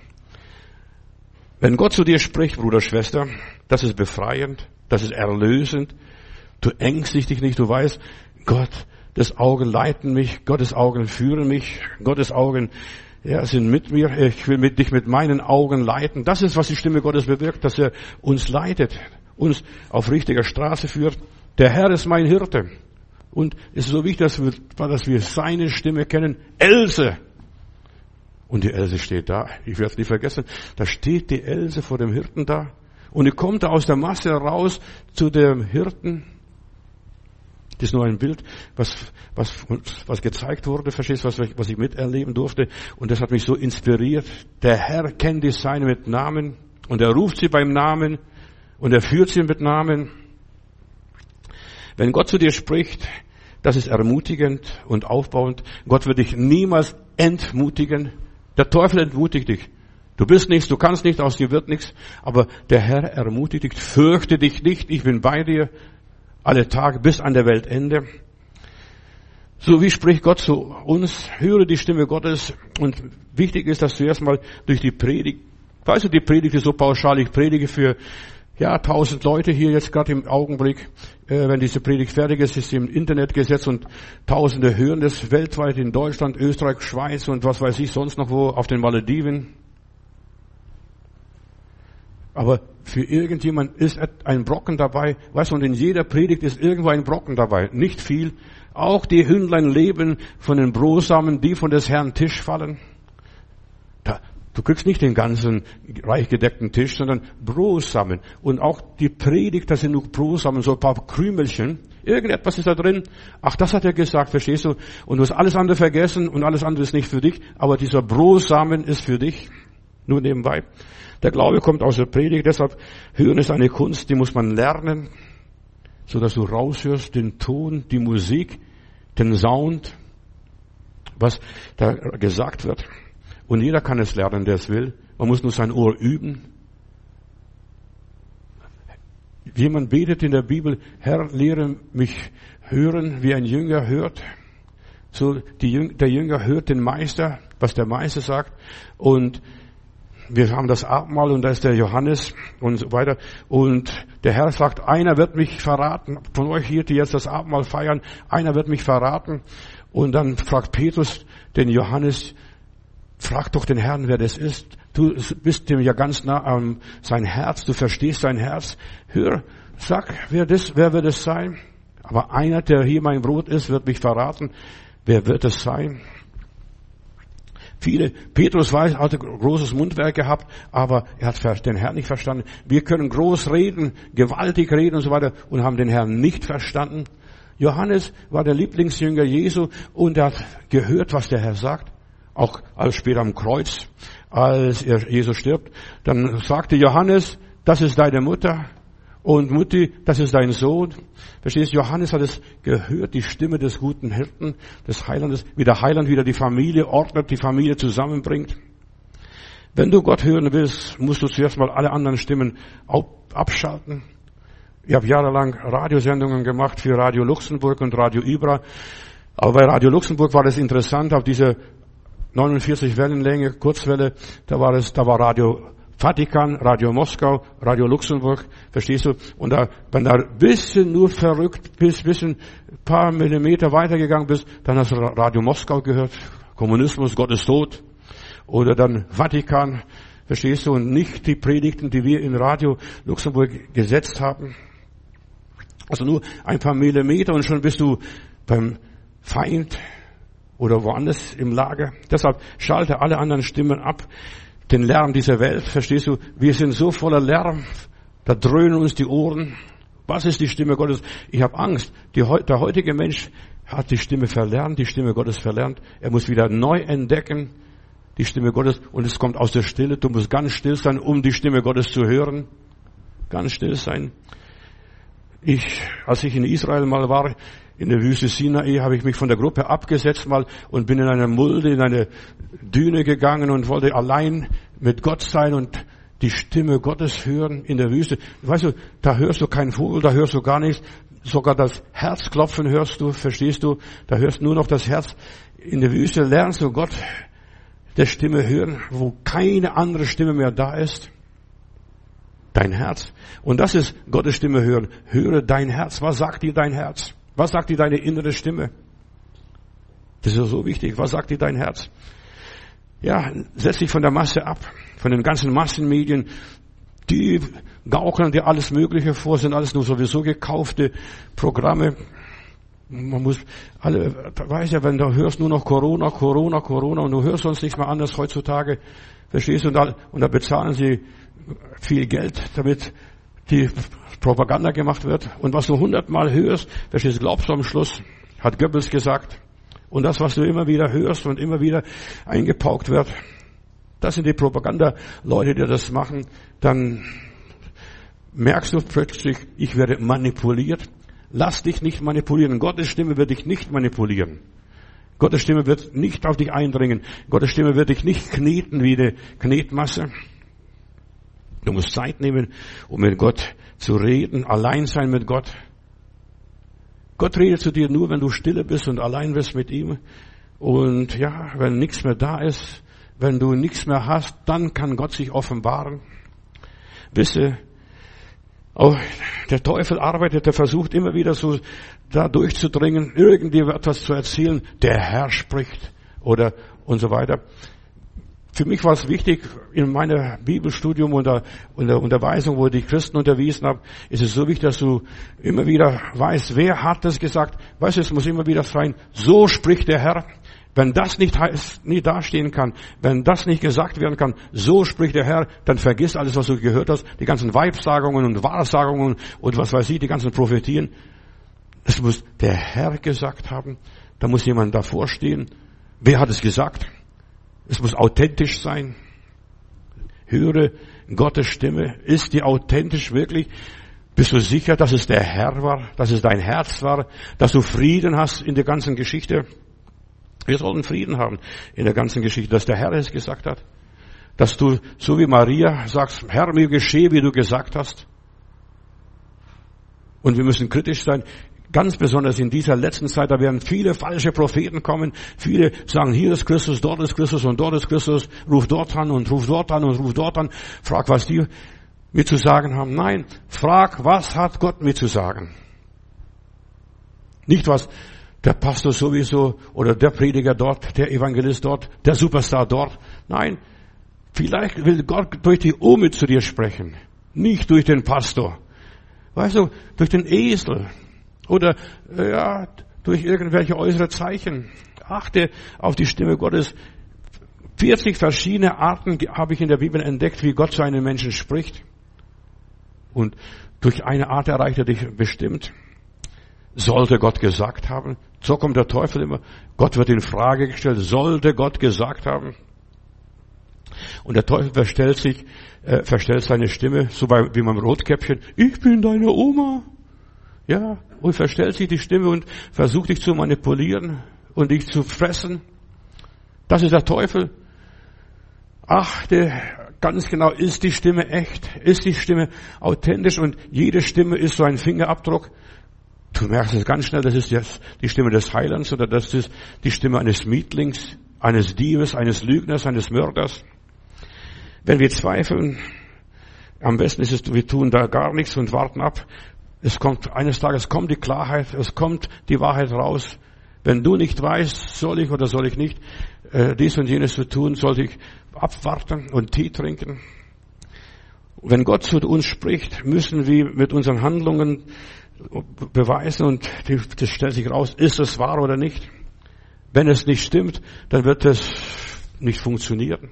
Wenn Gott zu dir spricht, Bruder, Schwester, das ist befreiend, das ist erlösend. Du ängstigst dich nicht, du weißt, Gottes Augen leiten mich, Gottes Augen führen mich, Gottes Augen sind mit mir, ich will dich mit meinen Augen leiten. Das ist, was die Stimme Gottes bewirkt, dass er uns leitet, uns auf richtiger Straße führt. Der Herr ist mein Hirte. Und es ist so wichtig, dass wir seine Stimme kennen. Else! Und die Else steht da. Ich werde es nie vergessen. Da steht die Else vor dem Hirten da. Und die kommt da aus der Masse raus zu dem Hirten. Das ist nur ein Bild, was gezeigt wurde, verstehst du, was ich miterleben durfte. Und das hat mich so inspiriert. Der Herr kennt die Seine mit Namen. Und er ruft sie beim Namen. Und er führt sie mit Namen. Wenn Gott zu dir spricht, das ist ermutigend und aufbauend. Gott wird dich niemals entmutigen. Der Teufel entmutigt dich. Du bist nichts, du kannst nicht, aus dir wird nichts. Aber der Herr ermutigt dich. Fürchte dich nicht, ich bin bei dir alle Tage bis an der Weltende. So wie spricht Gott zu uns? Höre die Stimme Gottes. Und wichtig ist, dass du erstmal durch die Predigt, weißt du, die Predigt ist so pauschal, ich predige für 1000 Leute hier jetzt gerade im Augenblick. Wenn diese Predigt fertig ist, ist sie im Internet gesetzt und Tausende hören das weltweit in Deutschland, Österreich, Schweiz und was weiß ich sonst noch wo, auf den Malediven. Aber für irgendjemand ist ein Brocken dabei, weißt du, und in jeder Predigt ist irgendwo ein Brocken dabei. Nicht viel. Auch die Hündlein leben von den Brosamen, die von des Herrn Tisch fallen. Du kriegst nicht den ganzen reich gedeckten Tisch, sondern Brosamen. Und auch die Predigt, das sind nur Brosamen, so ein paar Krümelchen. Irgendetwas ist da drin. Ach, das hat er gesagt, verstehst du? Und du hast alles andere vergessen und alles andere ist nicht für dich. Aber dieser Brosamen ist für dich. Nur nebenbei. Der Glaube kommt aus der Predigt, deshalb hören ist eine Kunst, die muss man lernen, so dass du raushörst den Ton, die Musik, den Sound, was da gesagt wird. Und jeder kann es lernen, der es will. Man muss nur sein Ohr üben. Jemand betet in der Bibel, Herr, lehre mich hören, wie ein Jünger hört. So, der Jünger hört den Meister, was der Meister sagt. Und wir haben das Abendmahl und da ist der Johannes und so weiter. Und der Herr sagt, einer wird mich verraten. Von euch hier, die jetzt das Abendmahl feiern, einer wird mich verraten. Und dann fragt Petrus den Johannes, frag doch den Herrn, wer das ist. Du bist dem ja ganz nah an sein Herz, du verstehst sein Herz. Hör, sag, wer wird es sein? Aber einer, der hier mein Brot ist, wird mich verraten. Wer wird es sein? Petrus hatte großes Mundwerk gehabt, aber er hat den Herrn nicht verstanden. Wir können groß reden, gewaltig reden und so weiter und haben den Herrn nicht verstanden. Johannes war der Lieblingsjünger Jesu und er hat gehört, was der Herr sagt. Auch als später am Kreuz, als Jesus stirbt, dann sagte Johannes, das ist deine Mutter. Und Mutti, das ist dein Sohn. Verstehst du? Johannes hat es gehört, die Stimme des guten Hirten, des Heilandes, wie der Heiland wieder die Familie ordnet, die Familie zusammenbringt. Wenn du Gott hören willst, musst du zuerst mal alle anderen Stimmen abschalten. Ich habe jahrelang Radiosendungen gemacht für Radio Luxemburg und Radio Ibra. Aber bei Radio Luxemburg war das interessant, auf dieser 49 Wellenlänge, Kurzwelle, da war Radio Vatikan, Radio Moskau, Radio Luxemburg, verstehst du? Und wenn da ein bisschen nur verrückt bist, ein paar Millimeter weitergegangen bist, dann hast du Radio Moskau gehört, Kommunismus, Gott ist tot. Oder dann Vatikan, verstehst du? Und nicht die Predigten, die wir in Radio Luxemburg gesetzt haben. Also nur ein paar Millimeter und schon bist du beim Feind oder woanders im Lager. Deshalb schalte alle anderen Stimmen ab. Den Lärm dieser Welt, verstehst du? Wir sind so voller Lärm, da dröhnen uns die Ohren. Was ist die Stimme Gottes? Ich habe Angst. Der heutige Mensch hat die Stimme verlernt, die Stimme Gottes verlernt. Er muss wieder neu entdecken, die Stimme Gottes. Und es kommt aus der Stille. Du musst ganz still sein, um die Stimme Gottes zu hören. Ganz still sein. Als ich in Israel mal war, in der Wüste Sinai, habe ich mich von der Gruppe abgesetzt mal und bin in eine Mulde, in eine Düne gegangen und wollte allein mit Gott sein und die Stimme Gottes hören in der Wüste. Weißt du, da hörst du keinen Vogel, da hörst du gar nichts. Sogar das Herzklopfen hörst du, verstehst du? Da hörst du nur noch das Herz. In der Wüste lernst du Gott der Stimme hören, wo keine andere Stimme mehr da ist. Dein Herz. Und das ist Gottes Stimme hören. Höre dein Herz. Was sagt dir dein Herz? Was sagt dir deine innere Stimme? Das ist so wichtig. Was sagt dir dein Herz? Ja, setz dich von der Masse ab, von den ganzen Massenmedien. Die gaukeln dir alles Mögliche vor, sind alles nur sowieso gekaufte Programme. Man muss weiß ja, wenn du hörst nur noch Corona und du hörst sonst nichts mehr anders heutzutage, verstehst du? Und da bezahlen sie viel Geld, damit die Propaganda gemacht wird. Und was du 100-mal hörst, verstehst du, glaubst du am Schluss, hat Goebbels gesagt. Und das, was du immer wieder hörst und immer wieder eingepaukt wird, das sind die Propaganda-Leute, die das machen. Dann merkst du plötzlich, ich werde manipuliert. Lass dich nicht manipulieren. Gottes Stimme wird dich nicht manipulieren. Gottes Stimme wird nicht auf dich eindringen. Gottes Stimme wird dich nicht kneten wie eine Knetmasse. Du musst Zeit nehmen, um mit Gott zu reden, allein sein mit Gott. Gott redet zu dir nur, wenn du stille bist und allein bist mit ihm. Und ja, wenn nichts mehr da ist, wenn du nichts mehr hast, dann kann Gott sich offenbaren. Wisse, auch der Teufel arbeitet, der versucht immer wieder so da durchzudringen, irgendwie etwas zu erzählen, der Herr spricht oder und so weiter. Für mich war es wichtig, in meiner Bibelstudium und der Unterweisung, wo ich die Christen unterwiesen habe, ist es so wichtig, dass du immer wieder weißt, wer hat das gesagt. Weißt du, es muss immer wieder sein, so spricht der Herr. Wenn das nicht dastehen kann, wenn das nicht gesagt werden kann, so spricht der Herr, dann vergiss alles, was du gehört hast, die ganzen Weibsagungen und Wahrsagungen und was weiß ich, die ganzen Prophetien. Es muss der Herr gesagt haben, da muss jemand davor stehen. Wer hat es gesagt? Es muss authentisch sein. Höre Gottes Stimme. Ist die authentisch wirklich? Bist du sicher, dass es der Herr war, dass es dein Herz war, dass du Frieden hast in der ganzen Geschichte? Wir sollten Frieden haben in der ganzen Geschichte, dass der Herr es gesagt hat. Dass du, so wie Maria, sagst, Herr, mir geschehe, wie du gesagt hast. Und wir müssen kritisch sein. Ganz besonders in dieser letzten Zeit, da werden viele falsche Propheten kommen. Viele sagen, hier ist Christus, dort ist Christus und dort ist Christus. Ruf dort an und ruf dort an und ruf dort an. Frag, was die mir zu sagen haben. Nein, frag, was hat Gott mir zu sagen? Nicht was der Pastor sowieso oder der Prediger dort, der Evangelist dort, der Superstar dort. Nein, vielleicht will Gott durch die Omi zu dir sprechen. Nicht durch den Pastor. Weißt du, durch den Esel. Oder durch irgendwelche äußere Zeichen. Achte auf die Stimme Gottes. 40 verschiedene Arten habe ich in der Bibel entdeckt, wie Gott zu einem Menschen spricht. Und durch eine Art erreicht er dich bestimmt. Sollte Gott gesagt haben? So kommt der Teufel immer. Gott wird in Frage gestellt. Sollte Gott gesagt haben? Und der Teufel verstellt seine Stimme, so wie beim Rotkäppchen. Ich bin deine Oma. Ja, und verstellt sich die Stimme und versucht dich zu manipulieren und dich zu fressen. Das ist der Teufel. Achte ganz genau, ist die Stimme echt? Ist die Stimme authentisch? Und jede Stimme ist so ein Fingerabdruck. Du merkst es ganz schnell, das ist jetzt die Stimme des Heilands oder das ist die Stimme eines Mietlings, eines Diebes, eines Lügners, eines Mörders. Wenn wir zweifeln, am besten ist es, wir tun da gar nichts und warten ab. Eines Tages kommt die Klarheit, es kommt die Wahrheit raus. Wenn du nicht weißt, soll ich oder soll ich nicht dies und jenes zu tun, sollte ich abwarten und Tee trinken. Wenn Gott zu uns spricht, müssen wir mit unseren Handlungen beweisen und das stellt sich raus, ist es wahr oder nicht. Wenn es nicht stimmt, dann wird es nicht funktionieren.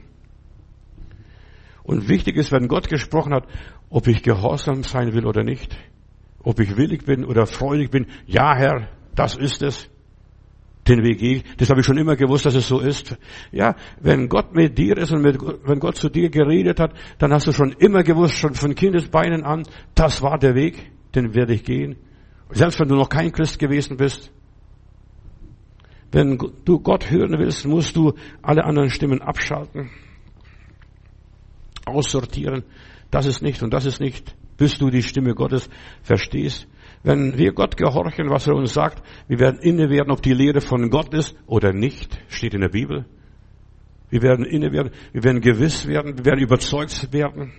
Und wichtig ist, wenn Gott gesprochen hat, ob ich gehorsam sein will oder nicht, ob ich willig bin oder freudig bin. Ja, Herr, das ist es. Den Weg gehe ich. Das habe ich schon immer gewusst, dass es so ist. Ja, wenn Gott mit dir ist und wenn Gott zu dir geredet hat, dann hast du schon immer gewusst, schon von Kindesbeinen an, das war der Weg, den werde ich gehen. Selbst wenn du noch kein Christ gewesen bist. Wenn du Gott hören willst, musst du alle anderen Stimmen abschalten, aussortieren. Das ist nicht und das ist nicht, bis du die Stimme Gottes verstehst. Wenn wir Gott gehorchen, was er uns sagt, wir werden inne werden, ob die Lehre von Gott ist oder nicht, steht in der Bibel. Wir werden inne werden, wir werden gewiss werden, wir werden überzeugt werden.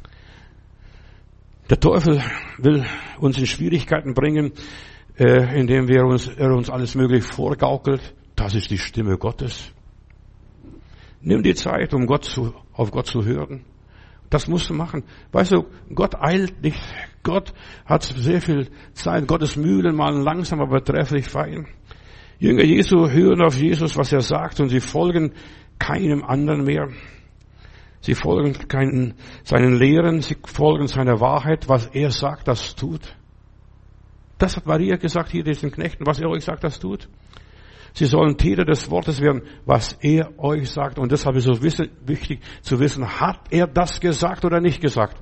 Der Teufel will uns in Schwierigkeiten bringen, indem er uns alles möglich vorgaukelt. Das ist die Stimme Gottes. Nimm die Zeit, um auf Gott zu hören. Das musst du machen. Weißt du, Gott eilt nicht. Gott hat sehr viel Zeit. Gottes Mühlen malen langsam, aber trefflich fein. Jünger Jesu hören auf Jesus, was er sagt, und sie folgen keinem anderen mehr. Sie folgen seinen Lehren, sie folgen seiner Wahrheit. Was er sagt, das tut. Das hat Maria gesagt hier diesen Knechten. Was er euch sagt, das tut. Sie sollen Täter des Wortes werden, was er euch sagt. Und deshalb ist es so wichtig zu wissen, hat er das gesagt oder nicht gesagt?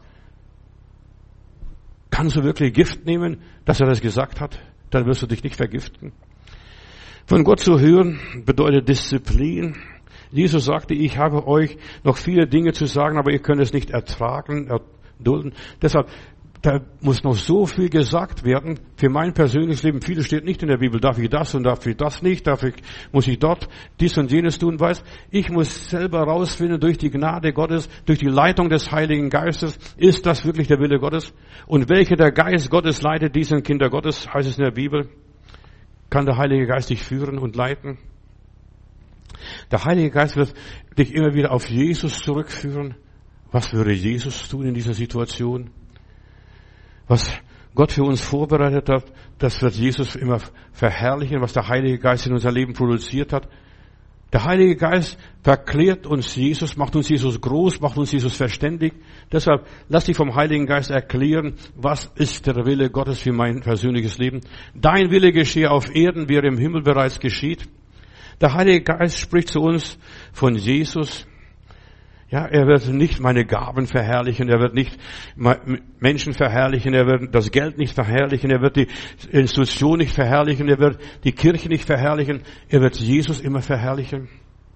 Kannst du wirklich Gift nehmen, dass er das gesagt hat? Dann wirst du dich nicht vergiften. Von Gott zu hören bedeutet Disziplin. Jesus sagte, ich habe euch noch viele Dinge zu sagen, aber ihr könnt es nicht ertragen, erdulden. Deshalb, da muss noch so viel gesagt werden für mein persönliches Leben. Vieles steht nicht in der Bibel. Darf ich das und darf ich das nicht? Muss ich dort dies und jenes tun? Weißt, ich muss selber rausfinden durch die Gnade Gottes, durch die Leitung des Heiligen Geistes. Ist das wirklich der Wille Gottes? Und welcher der Geist Gottes leitet diesen Kinder Gottes, heißt es in der Bibel. Kann der Heilige Geist dich führen und leiten? Der Heilige Geist wird dich immer wieder auf Jesus zurückführen. Was würde Jesus tun in dieser Situation? Was Gott für uns vorbereitet hat, das wird Jesus immer verherrlichen, was der Heilige Geist in unser Leben produziert hat. Der Heilige Geist verklärt uns Jesus, macht uns Jesus groß, macht uns Jesus verständig. Deshalb lass dich vom Heiligen Geist erklären, was ist der Wille Gottes für mein persönliches Leben. Dein Wille geschehe auf Erden, wie er im Himmel bereits geschieht. Der Heilige Geist spricht zu uns von Jesus. Ja, er wird nicht meine Gaben verherrlichen, er wird nicht Menschen verherrlichen, er wird das Geld nicht verherrlichen, er wird die Institution nicht verherrlichen, er wird die Kirche nicht verherrlichen, er wird Jesus immer verherrlichen.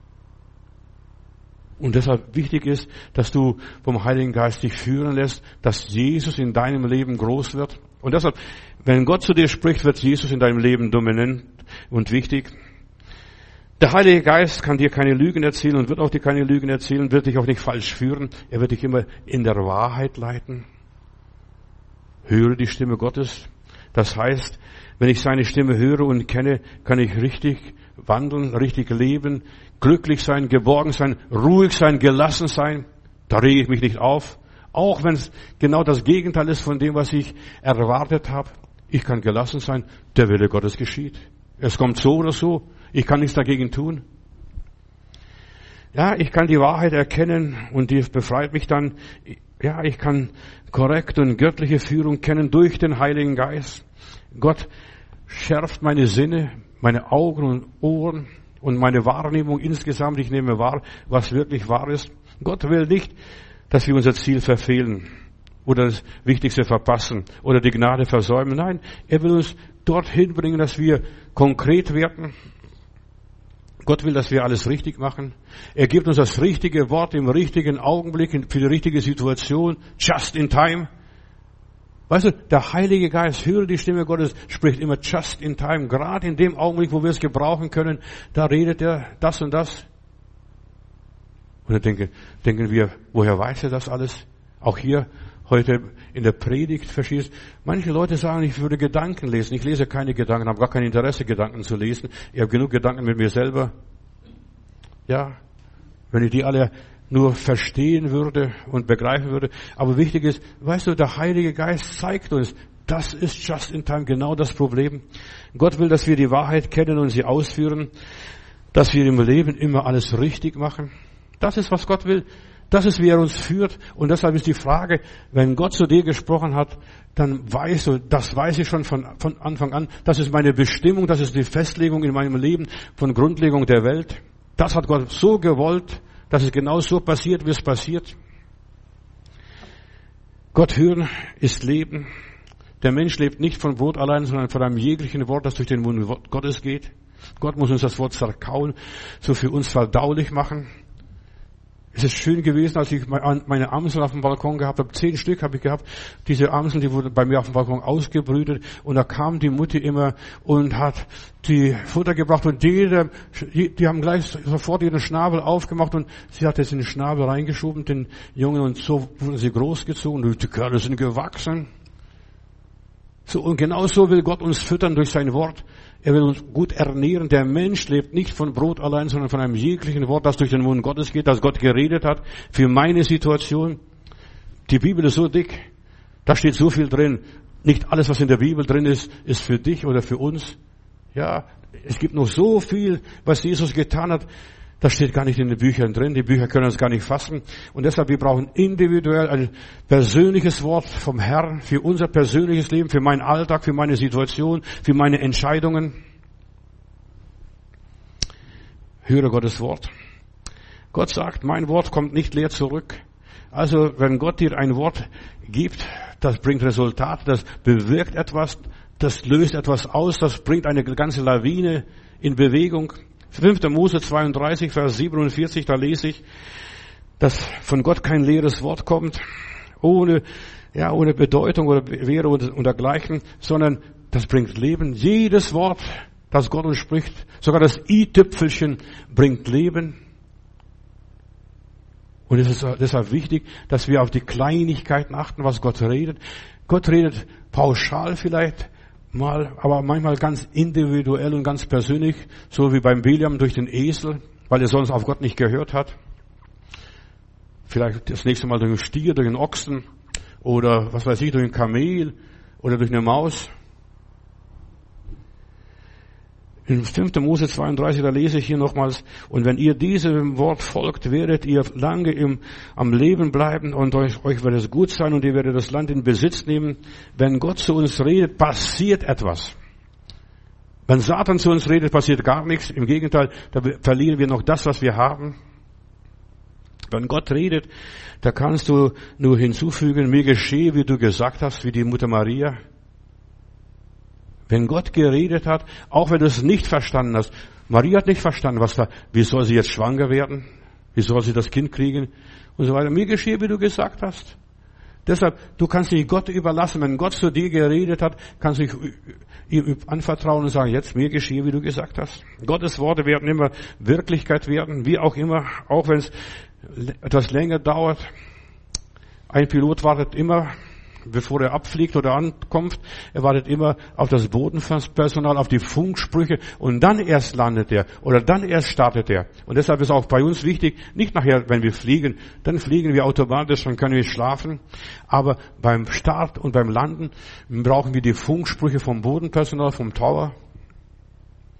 Und deshalb wichtig ist, dass du vom Heiligen Geist dich führen lässt, dass Jesus in deinem Leben groß wird. Und deshalb, wenn Gott zu dir spricht, wird Jesus in deinem Leben dominant und wichtig. Der Heilige Geist kann dir keine Lügen erzählen und wird auch dir keine Lügen erzählen, wird dich auch nicht falsch führen. Er wird dich immer in der Wahrheit leiten. Höre die Stimme Gottes. Das heißt, wenn ich seine Stimme höre und kenne, kann ich richtig wandeln, richtig leben, glücklich sein, geborgen sein, ruhig sein, gelassen sein. Da rege ich mich nicht auf. Auch wenn es genau das Gegenteil ist von dem, was ich erwartet habe. Ich kann gelassen sein. Der Wille Gottes geschieht. Es kommt so oder so. Ich kann nichts dagegen tun. Ja, ich kann die Wahrheit erkennen und die befreit mich dann. Ja, ich kann korrekte und göttliche Führung kennen durch den Heiligen Geist. Gott schärft meine Sinne, meine Augen und Ohren und meine Wahrnehmung insgesamt. Ich nehme wahr, was wirklich wahr ist. Gott will nicht, dass wir unser Ziel verfehlen oder das Wichtigste verpassen oder die Gnade versäumen. Nein, er will uns dorthin bringen, dass wir konkret werden. Gott will, dass wir alles richtig machen. Er gibt uns das richtige Wort im richtigen Augenblick für die richtige Situation, just in time. Weißt du, der Heilige Geist, höre die Stimme Gottes, spricht immer just in time. Gerade in dem Augenblick, wo wir es gebrauchen können, da redet er das und das. Und dann denken wir, woher weiß er das alles? Auch hier heute in der Predigt, verstehst du? Manche Leute sagen, ich würde Gedanken lesen. Ich lese keine Gedanken, habe gar kein Interesse, Gedanken zu lesen. Ich habe genug Gedanken mit mir selber. Ja, wenn ich die alle nur verstehen würde und begreifen würde. Aber wichtig ist, weißt du, der Heilige Geist zeigt uns, das ist just in time genau das Problem. Gott will, dass wir die Wahrheit kennen und sie ausführen, dass wir im Leben immer alles richtig machen. Das ist, was Gott will. Das ist, wie er uns führt. Und deshalb ist die Frage, wenn Gott zu dir gesprochen hat, dann weißt du, das weiß ich schon von Anfang an. Das ist meine Bestimmung, das ist die Festlegung in meinem Leben von Grundlegung der Welt. Das hat Gott so gewollt, dass es genau so passiert, wie es passiert. Gott hören ist Leben. Der Mensch lebt nicht von Brot allein, sondern von einem jeglichen Wort, das durch den Mund Gottes geht. Gott muss uns das Wort zerkauen, so für uns verdaulich machen. Es ist schön gewesen, als ich meine Amseln auf dem Balkon gehabt habe. 10 Stück habe ich gehabt. Diese Amseln, die wurden bei mir auf dem Balkon ausgebrütet. Und da kam die Mutti immer und hat die Futter gebracht. Und die haben gleich sofort ihren Schnabel aufgemacht. Und sie hat jetzt in den Schnabel reingeschoben, den Jungen. Und so wurden sie großgezogen. Und die Kerle sind gewachsen. So, und genau so will Gott uns füttern durch sein Wort. Er will uns gut ernähren. Der Mensch lebt nicht von Brot allein, sondern von einem jeglichen Wort, das durch den Mund Gottes geht, das Gott geredet hat für meine Situation. Die Bibel ist so dick. Da steht so viel drin. Nicht alles, was in der Bibel drin ist, ist für dich oder für uns. Ja, es gibt noch so viel, was Jesus getan hat. Das steht gar nicht in den Büchern drin. Die Bücher können es gar nicht fassen. Und deshalb, wir brauchen individuell ein persönliches Wort vom Herrn für unser persönliches Leben, für meinen Alltag, für meine Situation, für meine Entscheidungen. Höre Gottes Wort. Gott sagt, mein Wort kommt nicht leer zurück. Also, wenn Gott dir ein Wort gibt, das bringt Resultate, das bewirkt etwas, das löst etwas aus, das bringt eine ganze Lawine in Bewegung. 5. Mose 32, Vers 47, da lese ich, dass von Gott kein leeres Wort kommt, ohne Bedeutung oder Wäre und dergleichen, sondern das bringt Leben. Jedes Wort, das Gott uns spricht, sogar das i-Tüpfelchen bringt Leben. Und es ist deshalb wichtig, dass wir auf die Kleinigkeiten achten, was Gott redet. Gott redet pauschal vielleicht, mal, aber manchmal ganz individuell und ganz persönlich, so wie beim Biliam durch den Esel, weil er sonst auf Gott nicht gehört hat. Vielleicht das nächste Mal durch einen Stier, durch einen Ochsen oder was weiß ich, durch ein Kamel oder durch eine Maus. In 5. Mose 32, da lese ich hier nochmals, und wenn ihr diesem Wort folgt, werdet ihr lange am Leben bleiben und euch wird es gut sein und ihr werdet das Land in Besitz nehmen. Wenn Gott zu uns redet, passiert etwas. Wenn Satan zu uns redet, passiert gar nichts. Im Gegenteil, da verlieren wir noch das, was wir haben. Wenn Gott redet, da kannst du nur hinzufügen, mir geschehe, wie du gesagt hast, wie die Mutter Maria. Wenn Gott geredet hat, auch wenn du es nicht verstanden hast. Maria hat nicht verstanden, wie soll sie jetzt schwanger werden? Wie soll sie das Kind kriegen? Und so weiter. Mir geschehe, wie du gesagt hast. Deshalb, du kannst dich Gott überlassen. Wenn Gott zu dir geredet hat, kannst du dich ihm anvertrauen und sagen, jetzt mir geschehe, wie du gesagt hast. Gottes Worte werden immer Wirklichkeit werden, wie auch immer, auch wenn es etwas länger dauert. Ein Pilot wartet immer, bevor er abfliegt oder ankommt, er wartet immer auf das Bodenpersonal, auf die Funksprüche und dann erst landet er oder dann erst startet er. Und deshalb ist auch bei uns wichtig, nicht nachher, wenn wir fliegen, dann fliegen wir automatisch, dann können wir schlafen, aber beim Start und beim Landen brauchen wir die Funksprüche vom Bodenpersonal, vom Tower.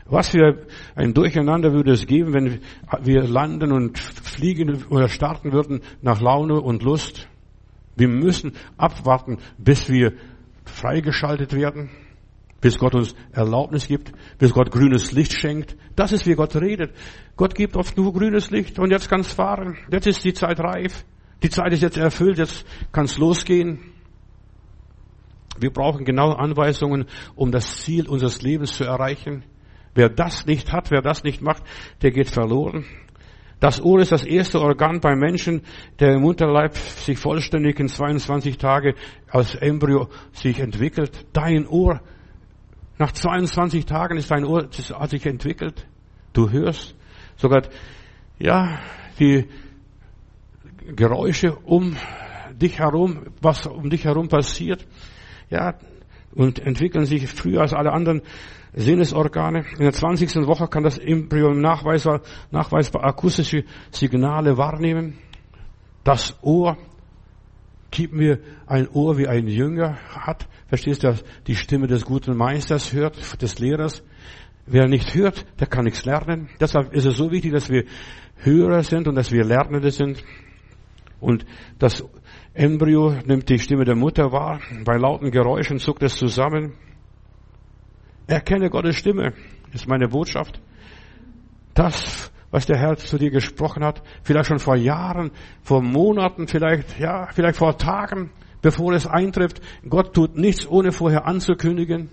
Was für ein Durcheinander würde es geben, wenn wir landen und fliegen oder starten würden nach Laune und Lust. Wir müssen abwarten, bis wir freigeschaltet werden, bis Gott uns Erlaubnis gibt, bis Gott grünes Licht schenkt. Das ist, wie Gott redet. Gott gibt oft nur grünes Licht und jetzt kann es fahren. Jetzt ist die Zeit reif. Die Zeit ist jetzt erfüllt, jetzt kann es losgehen. Wir brauchen genaue Anweisungen, um das Ziel unseres Lebens zu erreichen. Wer das nicht hat, wer das nicht macht, der geht verloren. Das Ohr ist das erste Organ beim Menschen, der im Mutterleib sich vollständig in 22 Tage als Embryo sich entwickelt. Dein Ohr, nach 22 Tagen ist dein Ohr, hat sich entwickelt. Du hörst sogar, die Geräusche um dich herum, was um dich herum passiert, und entwickeln sich früher als alle anderen Sinnesorgane. In der 20. Woche kann das Embryo nachweisbar akustische Signale wahrnehmen. Das Ohr, gib mir ein Ohr, wie ein Jünger hat. Verstehst du, die Stimme des guten Meisters hört, des Lehrers. Wer nicht hört, der kann nichts lernen. Deshalb ist es so wichtig, dass wir Hörer sind und dass wir Lernende sind. Und das Embryo nimmt die Stimme der Mutter wahr. Bei lauten Geräuschen zuckt es zusammen. Erkenne Gottes Stimme, ist meine Botschaft. Das, was der Herr zu dir gesprochen hat, vielleicht schon vor Jahren, vor Monaten, vielleicht vor Tagen, bevor es eintrifft. Gott tut nichts, ohne vorher anzukündigen.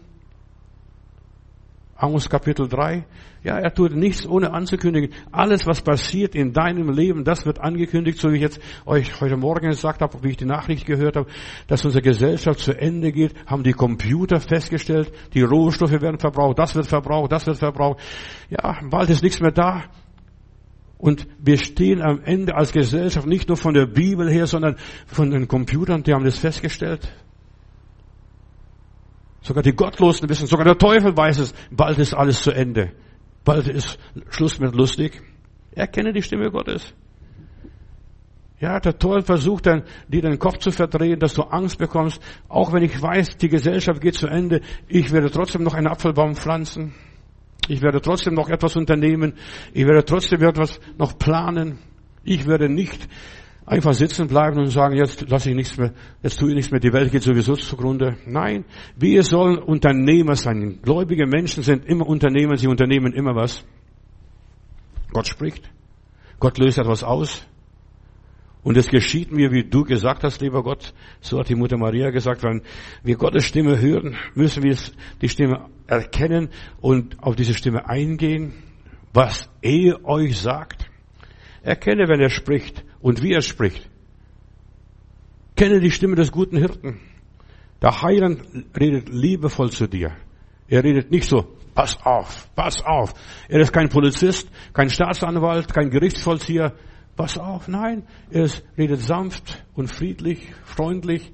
Amos Kapitel 3. Er tut nichts, ohne anzukündigen. Alles, was passiert in deinem Leben, das wird angekündigt, so wie ich jetzt euch heute Morgen gesagt habe, wie ich die Nachricht gehört habe, dass unsere Gesellschaft zu Ende geht, haben die Computer festgestellt, die Rohstoffe werden verbraucht, das wird verbraucht, das wird verbraucht. Bald ist nichts mehr da. Und wir stehen am Ende als Gesellschaft nicht nur von der Bibel her, sondern von den Computern, die haben das festgestellt. Sogar die Gottlosen wissen, sogar der Teufel weiß es, bald ist alles zu Ende. Bald ist Schluss mit lustig. Erkenne die Stimme Gottes. Der Teufel versucht dann, dir den Kopf zu verdrehen, dass du Angst bekommst. Auch wenn ich weiß, die Gesellschaft geht zu Ende, ich werde trotzdem noch einen Apfelbaum pflanzen. Ich werde trotzdem noch etwas unternehmen. Ich werde trotzdem etwas noch planen. Ich werde nicht einfach sitzen bleiben und sagen, jetzt tue ich nichts mehr, die Welt geht sowieso zugrunde. Nein, wir sollen Unternehmer sein. Gläubige Menschen sind immer Unternehmer, sie unternehmen immer was. Gott spricht, Gott löst etwas aus. Und es geschieht mir, wie du gesagt hast, lieber Gott, so hat die Mutter Maria gesagt, wenn wir Gottes Stimme hören, müssen wir die Stimme erkennen und auf diese Stimme eingehen, was er euch sagt. Erkenne, wenn er spricht und wie er spricht. Kenne die Stimme des guten Hirten. Der Heiland redet liebevoll zu dir. Er redet nicht so, pass auf, pass auf. Er ist kein Polizist, kein Staatsanwalt, kein Gerichtsvollzieher. Pass auf, nein. Er redet sanft und friedlich, freundlich.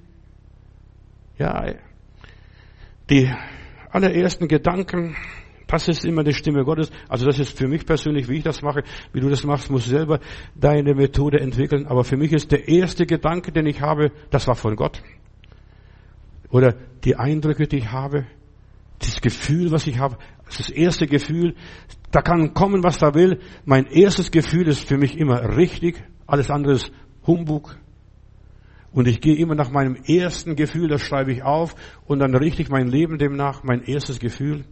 Die allerersten Gedanken, das ist immer die Stimme Gottes. Also das ist für mich persönlich, wie ich das mache. Wie du das machst, musst du selber deine Methode entwickeln. Aber für mich ist der erste Gedanke, den ich habe, das war von Gott. Oder die Eindrücke, die ich habe. Das Gefühl, was ich habe. Das erste Gefühl. Da kann kommen, was da will. Mein erstes Gefühl ist für mich immer richtig. Alles andere ist Humbug. Und ich gehe immer nach meinem ersten Gefühl, das schreibe ich auf. Und dann richte ich mein Leben demnach, mein erstes Gefühl.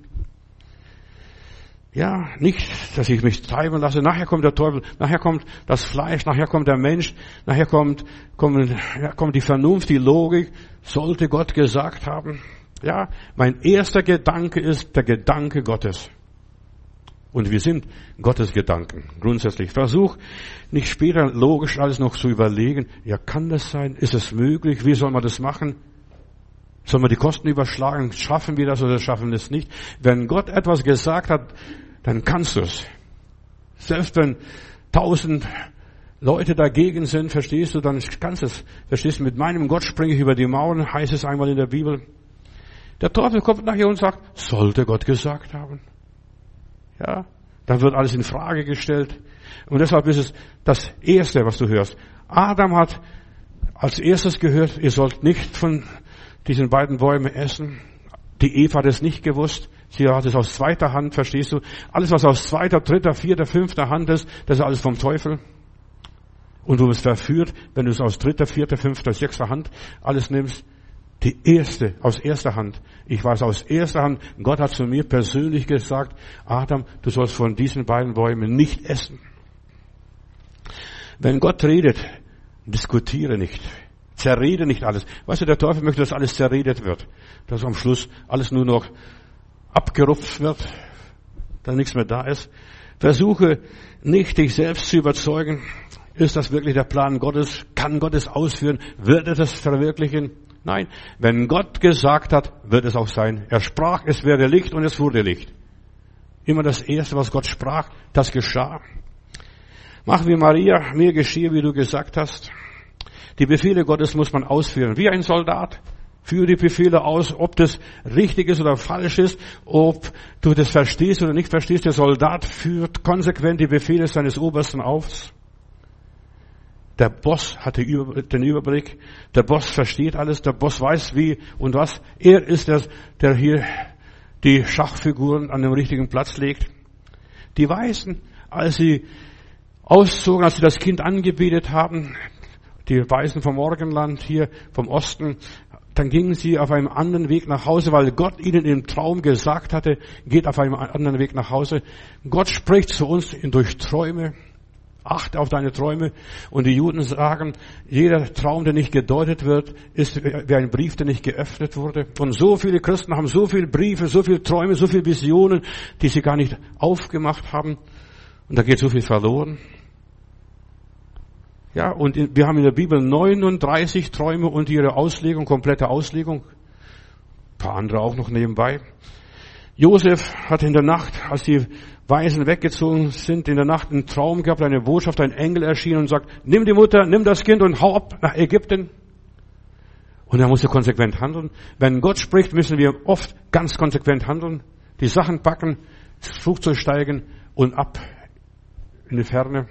Nicht, dass ich mich treiben lasse. Nachher kommt der Teufel, nachher kommt das Fleisch, nachher kommt der Mensch, nachher kommt die Vernunft, die Logik. Sollte Gott gesagt haben. Mein erster Gedanke ist der Gedanke Gottes. Und wir sind Gottes Gedanken, grundsätzlich. Versuch nicht später logisch alles noch zu überlegen. Kann das sein? Ist es möglich? Wie soll man das machen? Sollen wir die Kosten überschlagen? Schaffen wir das oder schaffen wir es nicht? Wenn Gott etwas gesagt hat, dann kannst du es. Selbst wenn 1000 Leute dagegen sind, verstehst du, dann kannst du es. Verstehst du, mit meinem Gott springe ich über die Mauern, heißt es einmal in der Bibel. Der Teufel kommt nachher und sagt, sollte Gott gesagt haben. Dann wird alles in Frage gestellt. Und deshalb ist es das Erste, was du hörst. Adam hat als erstes gehört, ihr sollt nicht von diesen beiden Bäumen essen. Die Eva hat es nicht gewusst. Sie hat es aus zweiter Hand, verstehst du? Alles, was aus zweiter, dritter, vierter, fünfter Hand ist, das ist alles vom Teufel. Und du wirst verführt, wenn du es aus dritter, vierter, fünfter, sechster Hand alles nimmst. Aus erster Hand. Ich weiß aus erster Hand, Gott hat zu mir persönlich gesagt, Adam, du sollst von diesen beiden Bäumen nicht essen. Wenn Gott redet, diskutiere nicht. Zerrede nicht alles. Weißt du, der Teufel möchte, dass alles zerredet wird. Dass am Schluss alles nur noch abgerupft wird, dass nichts mehr da ist. Versuche nicht, dich selbst zu überzeugen. Ist das wirklich der Plan Gottes? Kann Gott es ausführen? Wird er das verwirklichen? Nein, wenn Gott gesagt hat, wird es auch sein. Er sprach, es werde Licht und es wurde Licht. Immer das Erste, was Gott sprach, das geschah. Mach wie Maria, mir geschehe, wie du gesagt hast. Die Befehle Gottes muss man ausführen, wie ein Soldat. Führe die Befehle aus, ob das richtig ist oder falsch ist, ob du das verstehst oder nicht verstehst. Der Soldat führt konsequent die Befehle seines Obersten aus. Der Boss hat den Überblick. Der Boss versteht alles. Der Boss weiß wie und was. Er ist der hier die Schachfiguren an den richtigen Platz legt. Die Weisen, als sie auszogen, als sie das Kind angebetet haben, die Weisen vom Morgenland hier, vom Osten, dann gingen sie auf einem anderen Weg nach Hause, weil Gott ihnen im Traum gesagt hatte, geht auf einem anderen Weg nach Hause. Gott spricht zu uns durch Träume. Achte auf deine Träume. Und die Juden sagen, jeder Traum, der nicht gedeutet wird, ist wie ein Brief, der nicht geöffnet wurde. Und so viele Christen haben so viele Briefe, so viele Träume, so viele Visionen, die sie gar nicht aufgemacht haben. Und da geht so viel verloren. Ja, und wir haben in der Bibel 39 Träume und ihre Auslegung, komplette Auslegung. Ein paar andere auch noch nebenbei. Josef hat in der Nacht, als die Weisen weggezogen sind, in der Nacht einen Traum gehabt, eine Botschaft, ein Engel erschien und sagt, nimm die Mutter, nimm das Kind und hau ab nach Ägypten. Und er musste konsequent handeln. Wenn Gott spricht, müssen wir oft ganz konsequent handeln, die Sachen packen, ins Flugzeug steigen und ab in die Ferne.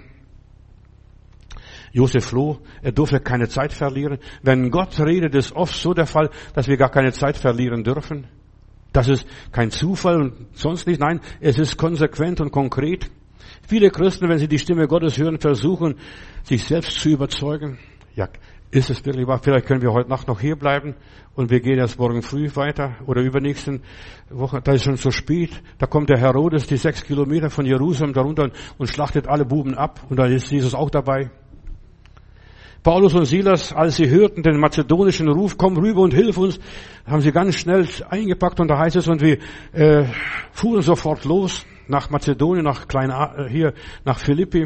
Josef floh, er durfte keine Zeit verlieren. Wenn Gott redet, ist oft so der Fall, dass wir gar keine Zeit verlieren dürfen. Das ist kein Zufall und sonst nicht. Nein, es ist konsequent und konkret. Viele Christen, wenn sie die Stimme Gottes hören, versuchen, sich selbst zu überzeugen. Ja, ist es wirklich wahr? Vielleicht können wir heute Nacht noch hier bleiben und wir gehen erst morgen früh weiter oder übernächsten Woche. Da ist schon so spät. Da kommt der Herodes, die 6 Kilometer von Jerusalem darunter und schlachtet alle Buben ab. Und da ist Jesus auch dabei. Paulus und Silas, als sie hörten den mazedonischen Ruf, komm rüber und hilf uns, haben sie ganz schnell eingepackt und da heißt es, und wir fuhren sofort los nach Mazedonien, nach Philippi.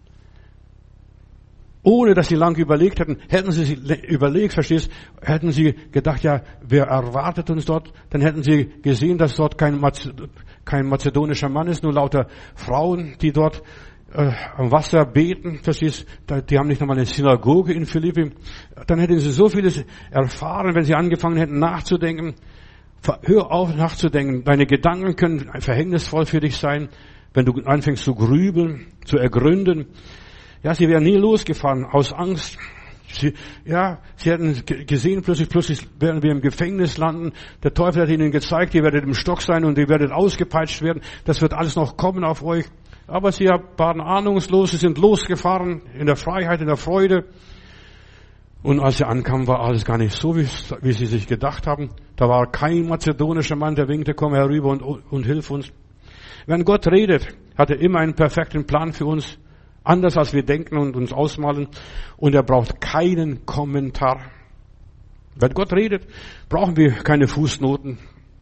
Ohne dass sie lang überlegt hätten, hätten sie überlegt, verstehst, hätten sie gedacht, ja, wer erwartet uns dort? Dann hätten sie gesehen, dass dort kein mazedonischer Mann ist, nur lauter Frauen, die dort am Wasser beten, verstehst, die haben nicht nochmal eine Synagoge in Philippi. Dann hätten sie so vieles erfahren, wenn sie angefangen hätten nachzudenken. Hör auf nachzudenken. Deine Gedanken können verhängnisvoll für dich sein, wenn du anfängst zu grübeln, zu ergründen. Ja, sie wären nie losgefahren aus Angst. Sie hätten gesehen, plötzlich werden wir im Gefängnis landen. Der Teufel hat ihnen gezeigt, ihr werdet im Stock sein und ihr werdet ausgepeitscht werden. Das wird alles noch kommen auf euch. Aber sie waren ahnungslos, sie sind losgefahren in der Freiheit, in der Freude. Und als sie ankamen, war alles gar nicht so, wie sie sich gedacht haben. Da war kein mazedonischer Mann, der winkte, komm herüber und hilf uns. Wenn Gott redet, hat er immer einen perfekten Plan für uns. Anders als wir denken und uns ausmalen. Und er braucht keinen Kommentar. Wenn Gott redet, brauchen wir keine Fußnoten.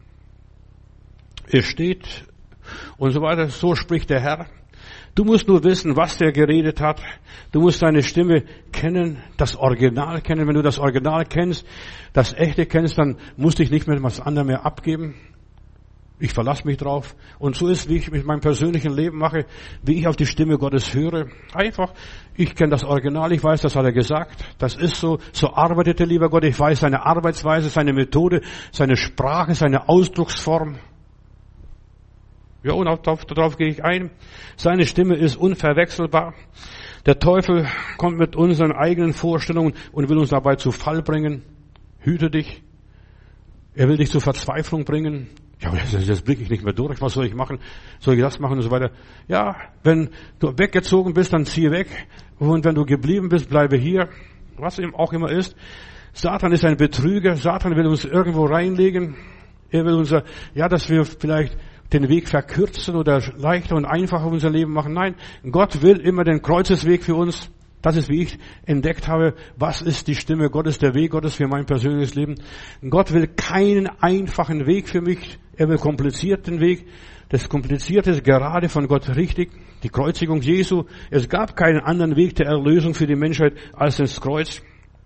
Es steht und so weiter. So spricht der Herr. Du musst nur wissen, was der geredet hat. Du musst deine Stimme kennen, das Original kennen. Wenn du das Original kennst, das Echte kennst, dann musst du dich nicht mit was anderem mehr abgeben. Ich verlasse mich drauf. Und so ist, wie ich mit meinem persönlichen Leben mache, wie ich auf die Stimme Gottes höre. Einfach, ich kenne das Original, ich weiß, das hat er gesagt. Das ist so. So arbeitet der liebe Gott. Ich weiß seine Arbeitsweise, seine Methode, seine Sprache, seine Ausdrucksform. Ja, und darauf gehe ich ein. Seine Stimme ist unverwechselbar. Der Teufel kommt mit unseren eigenen Vorstellungen und will uns dabei zu Fall bringen. Hüte dich. Er will dich zur Verzweiflung bringen. Ja, aber das blicke ich nicht mehr durch. Was soll ich machen? Soll ich das machen und so weiter? Ja, wenn du weggezogen bist, dann ziehe weg. Und wenn du geblieben bist, bleibe hier. Was auch immer ist. Satan ist ein Betrüger. Satan will uns irgendwo reinlegen. Er will dass wir vielleicht den Weg verkürzen oder leichter und einfacher unser Leben machen. Nein, Gott will immer den Kreuzesweg für uns. Das ist, wie ich entdeckt habe, was ist die Stimme Gottes, der Weg Gottes für mein persönliches Leben. Gott will keinen einfachen Weg für mich. Er will komplizierten Weg. Das Komplizierte ist gerade von Gott richtig. Die Kreuzigung Jesu. Es gab keinen anderen Weg der Erlösung für die Menschheit als das Kreuz.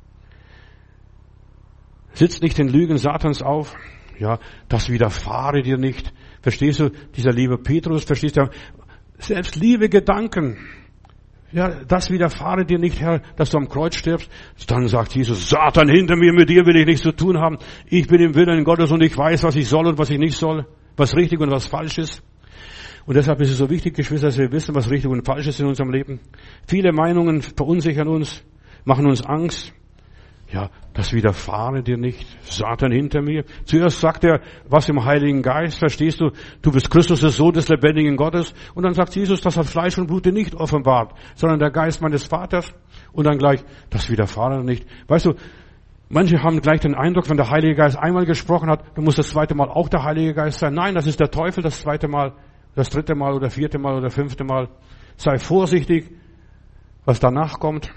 Sitzt nicht den Lügen Satans auf. Ja, das widerfahre dir nicht. Verstehst du? Dieser liebe Petrus, verstehst du? Selbst liebe Gedanken. Ja, das widerfahre dir nicht, Herr, dass du am Kreuz stirbst. Dann sagt Jesus, Satan, hinter mir, mit dir will ich nichts zu tun haben. Ich bin im Willen Gottes und ich weiß, was ich soll und was ich nicht soll. Was richtig und was falsch ist. Und deshalb ist es so wichtig, Geschwister, dass wir wissen, was richtig und falsch ist in unserem Leben. Viele Meinungen verunsichern uns, machen uns Angst. Ja, das widerfahre dir nicht. Satan hinter mir. Zuerst sagt er, was im Heiligen Geist, verstehst du? Du bist Christus, der Sohn des lebendigen Gottes. Und dann sagt Jesus, das hat Fleisch und Blut dir nicht offenbart, sondern der Geist meines Vaters. Und dann gleich, das widerfahre dir nicht. Weißt du, manche haben gleich den Eindruck, wenn der Heilige Geist einmal gesprochen hat, dann muss das zweite Mal auch der Heilige Geist sein. Nein, das ist der Teufel, das zweite Mal, das dritte Mal oder vierte Mal oder fünfte Mal. Sei vorsichtig, was danach kommt.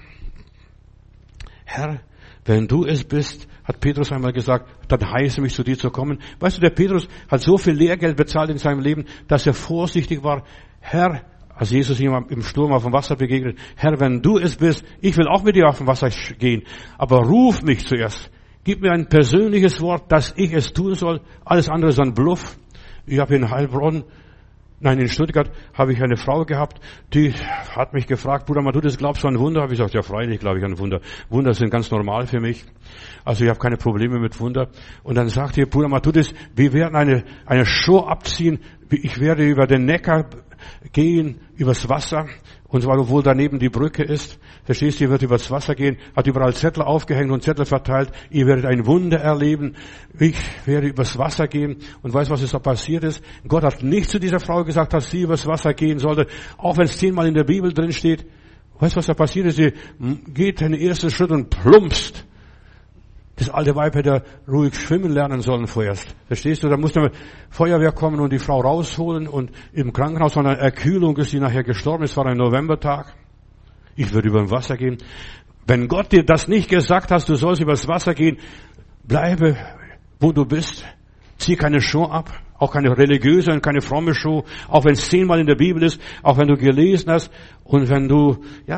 Herr, wenn du es bist, hat Petrus einmal gesagt, dann heiße mich zu dir zu kommen. Weißt du, der Petrus hat so viel Lehrgeld bezahlt in seinem Leben, dass er vorsichtig war. Herr, als Jesus ihm im Sturm auf dem Wasser begegnet, Herr, wenn du es bist, ich will auch mit dir auf dem Wasser gehen, aber ruf mich zuerst. Gib mir ein persönliches Wort, dass ich es tun soll. Alles andere ist ein Bluff. Ich habe in Stuttgart habe ich eine Frau gehabt, die hat mich gefragt, Bruder Matthäus, glaubst du an Wunder? Habe ich gesagt, ja freilich glaube ich an Wunder. Wunder sind ganz normal für mich. Also ich habe keine Probleme mit Wunder. Und dann sagte ihr, Bruder Matthäus, wir werden eine Show abziehen. Ich werde über den Neckar gehen, übers Wasser. Und zwar, obwohl daneben die Brücke ist. Verstehst du, ihr wird übers Wasser gehen, hat überall Zettel aufgehängt und Zettel verteilt. Ihr werdet ein Wunder erleben. Ich werde übers Wasser gehen. Und weißt, was da passiert ist? Gott hat nicht zu dieser Frau gesagt, dass sie übers Wasser gehen sollte, auch wenn es 10-mal in der Bibel drin steht. Weißt, was da passiert ist? Sie geht den ersten Schritt und plumpst. Das alte Weib hätte ruhig schwimmen lernen sollen vorerst. Verstehst du? Da musste Feuerwehr kommen und die Frau rausholen und im Krankenhaus von einer Erkühlung ist sie nachher gestorben. Es war ein Novembertag. Ich würde über das Wasser gehen. Wenn Gott dir das nicht gesagt hat, du sollst übers Wasser gehen, bleibe, wo du bist. Zieh keine Show ab. Auch keine religiöse und keine fromme Show. Auch wenn es 10-mal in der Bibel ist. Auch wenn du gelesen hast. Und wenn du,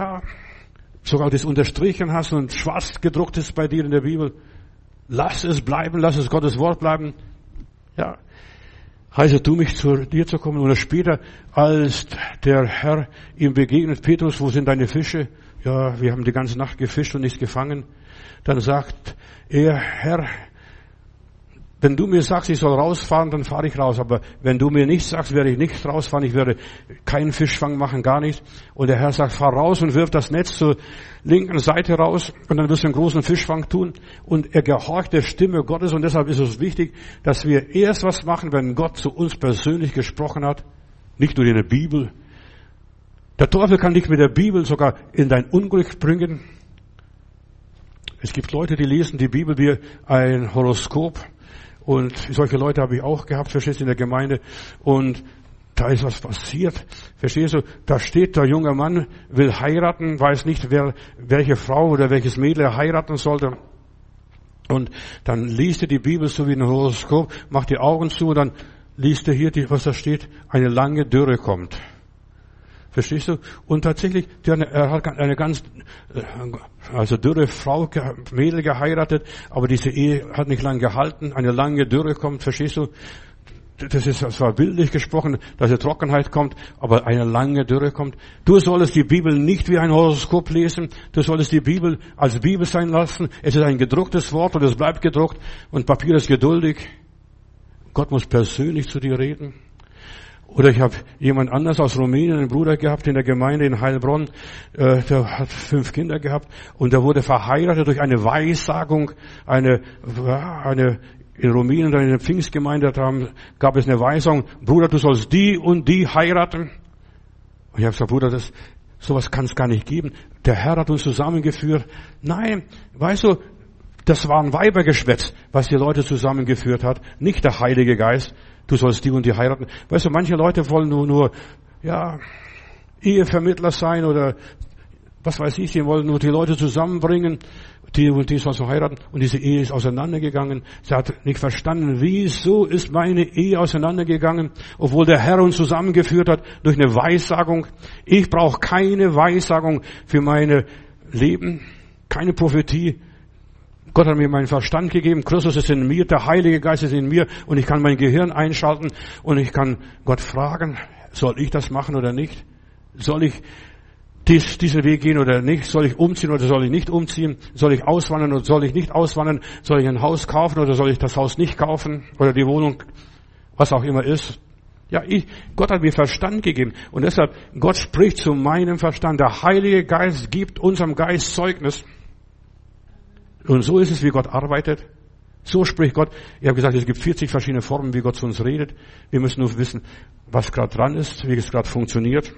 sogar das unterstrichen hast und schwarz gedruckt ist bei dir in der Bibel. Lass es bleiben, lass es Gottes Wort bleiben. Ja, heiße du mich zu dir zu kommen. Oder später, als der Herr ihm begegnet, Petrus, wo sind deine Fische? Ja, wir haben die ganze Nacht gefischt und nichts gefangen. Dann sagt er, Herr, wenn du mir sagst, ich soll rausfahren, dann fahre ich raus. Aber wenn du mir nicht sagst, werde ich nicht rausfahren. Ich werde keinen Fischfang machen, gar nicht. Und der Herr sagt, fahr raus und wirf das Netz zur linken Seite raus. Und dann wirst du einen großen Fischfang tun. Und er gehorcht der Stimme Gottes. Und deshalb ist es wichtig, dass wir erst was machen, wenn Gott zu uns persönlich gesprochen hat. Nicht nur in der Bibel. Der Teufel kann dich mit der Bibel sogar in dein Unglück bringen. Es gibt Leute, die lesen die Bibel wie ein Horoskop. Und solche Leute habe ich auch gehabt, verstehst du, in der Gemeinde. Und da ist was passiert, verstehst du. Da steht, der junge Mann will heiraten, weiß nicht, welche Frau oder welches Mädel er heiraten sollte. Und dann liest er die Bibel so wie ein Horoskop, macht die Augen zu und dann liest er hier, was da steht, eine lange Dürre kommt. Verstehst du? Und tatsächlich, er hat eine ganz, dürre Frau, Mädel geheiratet, aber diese Ehe hat nicht lange gehalten, eine lange Dürre kommt, verstehst du? Das ist zwar bildlich gesprochen, dass eine Trockenheit kommt, aber eine lange Dürre kommt. Du solltest die Bibel nicht wie ein Horoskop lesen, du solltest die Bibel als Bibel sein lassen. Es ist ein gedrucktes Wort und es bleibt gedruckt und Papier ist geduldig. Gott muss persönlich zu dir reden. Oder ich habe jemand anders aus Rumänien, einen Bruder gehabt in der Gemeinde in Heilbronn, der hat 5 Kinder gehabt und der wurde verheiratet durch eine Weissagung, eine in Rumänien, in der Pfingstgemeinde, gab es eine Weisung, Bruder, du sollst die und die heiraten. Und ich habe gesagt, Bruder, sowas kann es gar nicht geben. Der Herr hat uns zusammengeführt. Nein, weißt du, das war ein Weibergeschwätz, was die Leute zusammengeführt hat. Nicht der Heilige Geist. Du sollst die und die heiraten. Weißt du, manche Leute wollen nur Ehevermittler sein oder was weiß ich, die wollen nur die Leute zusammenbringen, die und die sollst du heiraten. Und diese Ehe ist auseinandergegangen. Sie hat nicht verstanden, wieso ist meine Ehe auseinandergegangen, obwohl der Herr uns zusammengeführt hat durch eine Weissagung. Ich brauche keine Weissagung für meine Leben, keine Prophetie. Gott hat mir meinen Verstand gegeben, Christus ist in mir, der Heilige Geist ist in mir und ich kann mein Gehirn einschalten und ich kann Gott fragen, soll ich das machen oder nicht? Soll ich diesen Weg gehen oder nicht? Soll ich umziehen oder soll ich nicht umziehen? Soll ich auswandern oder soll ich nicht auswandern? Soll ich ein Haus kaufen oder soll ich das Haus nicht kaufen? Oder die Wohnung, was auch immer ist. Ja, Gott hat mir Verstand gegeben und deshalb, Gott spricht zu meinem Verstand. Der Heilige Geist gibt unserem Geist Zeugnis. Und so ist es, wie Gott arbeitet. So spricht Gott. Ich habe gesagt, es gibt 40 verschiedene Formen, wie Gott zu uns redet. Wir müssen nur wissen, was gerade dran ist, wie es gerade funktioniert.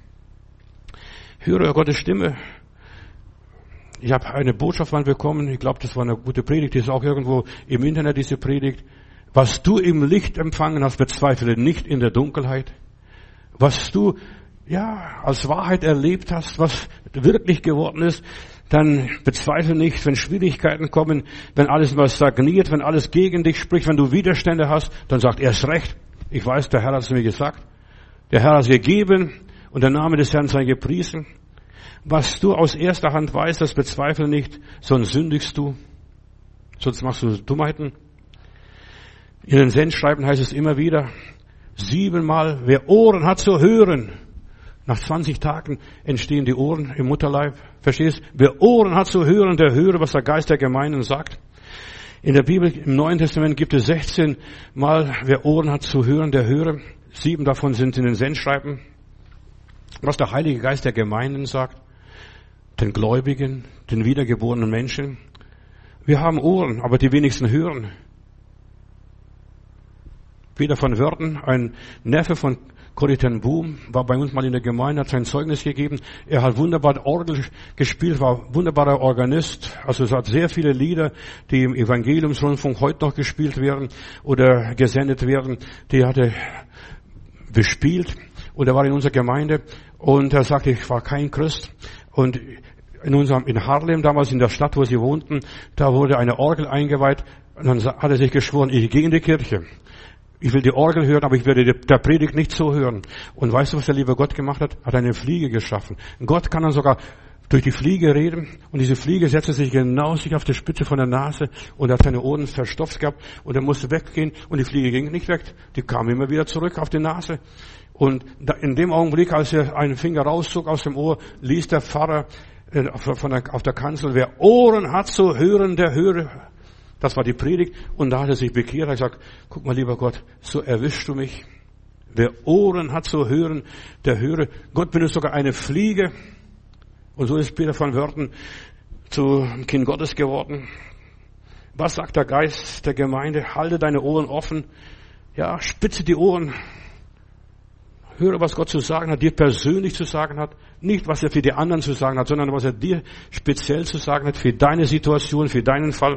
Höre Gottes Stimme. Ich habe eine Botschaft mal bekommen. Ich glaube, das war eine gute Predigt. Die ist auch irgendwo im Internet, diese Predigt. Was du im Licht empfangen hast, bezweifle nicht in der Dunkelheit. Was du, als Wahrheit erlebt hast, was wirklich geworden ist, dann bezweifle nicht, wenn Schwierigkeiten kommen, wenn alles mal stagniert, wenn alles gegen dich spricht, wenn du Widerstände hast, dann sagt erst recht. Ich weiß, der Herr hat es mir gesagt. Der Herr hat es gegeben und der Name des Herrn sei gepriesen. Was du aus erster Hand weißt, das bezweifle nicht, sonst sündigst du, sonst machst du Dummheiten. In den Sendschreiben heißt es immer wieder, 7-mal, wer Ohren hat zu hören. Nach 20 Tagen entstehen die Ohren im Mutterleib. Verstehst? Wer Ohren hat zu hören, der höre, was der Geist der Gemeinden sagt. In der Bibel, im Neuen Testament gibt es 16 Mal, wer Ohren hat zu hören, der höre. 7 davon sind in den Sendschreiben. Was der Heilige Geist der Gemeinden sagt, den Gläubigen, den wiedergeborenen Menschen. Wir haben Ohren, aber die wenigsten hören. Peter von Wörden, ein Neffe von Corrie ten Boom, war bei uns mal in der Gemeinde, hat sein Zeugnis gegeben. Er hat wunderbar Orgel gespielt, war wunderbarer Organist. Also es hat sehr viele Lieder, die im Evangeliumsrundfunk heute noch gespielt werden oder gesendet werden. Die hat er bespielt und er war in unserer Gemeinde und er sagte, ich war kein Christ. Und in Harlem, damals in der Stadt, wo sie wohnten, da wurde eine Orgel eingeweiht und dann hat er sich geschworen, ich gehe in die Kirche. Ich will die Orgel hören, aber ich werde der Predigt nicht so hören. Und weißt du, was der liebe Gott gemacht hat? Hat eine Fliege geschaffen. Gott kann dann sogar durch die Fliege reden. Und diese Fliege setzte sich genau sich auf die Spitze von der Nase und hat seine Ohren verstopft gehabt. Und er musste weggehen und die Fliege ging nicht weg. Die kam immer wieder zurück auf die Nase. Und in dem Augenblick, als er einen Finger rauszog aus dem Ohr, ließ der Pfarrer auf der Kanzel, wer Ohren hat zu hören, der höre. Das war die Predigt und da hat er sich bekehrt. Er hat gesagt, guck mal, lieber Gott, so erwischst du mich. Wer Ohren hat zu hören, der höre. Gott benutzt sogar eine Fliege. Und so ist Peter von Wörden zum Kind Gottes geworden. Was sagt der Geist der Gemeinde? Halte deine Ohren offen. Ja, spitze die Ohren. Höre, was Gott zu sagen hat, dir persönlich zu sagen hat. Nicht, was er für die anderen zu sagen hat, sondern was er dir speziell zu sagen hat, für deine Situation, für deinen Fall.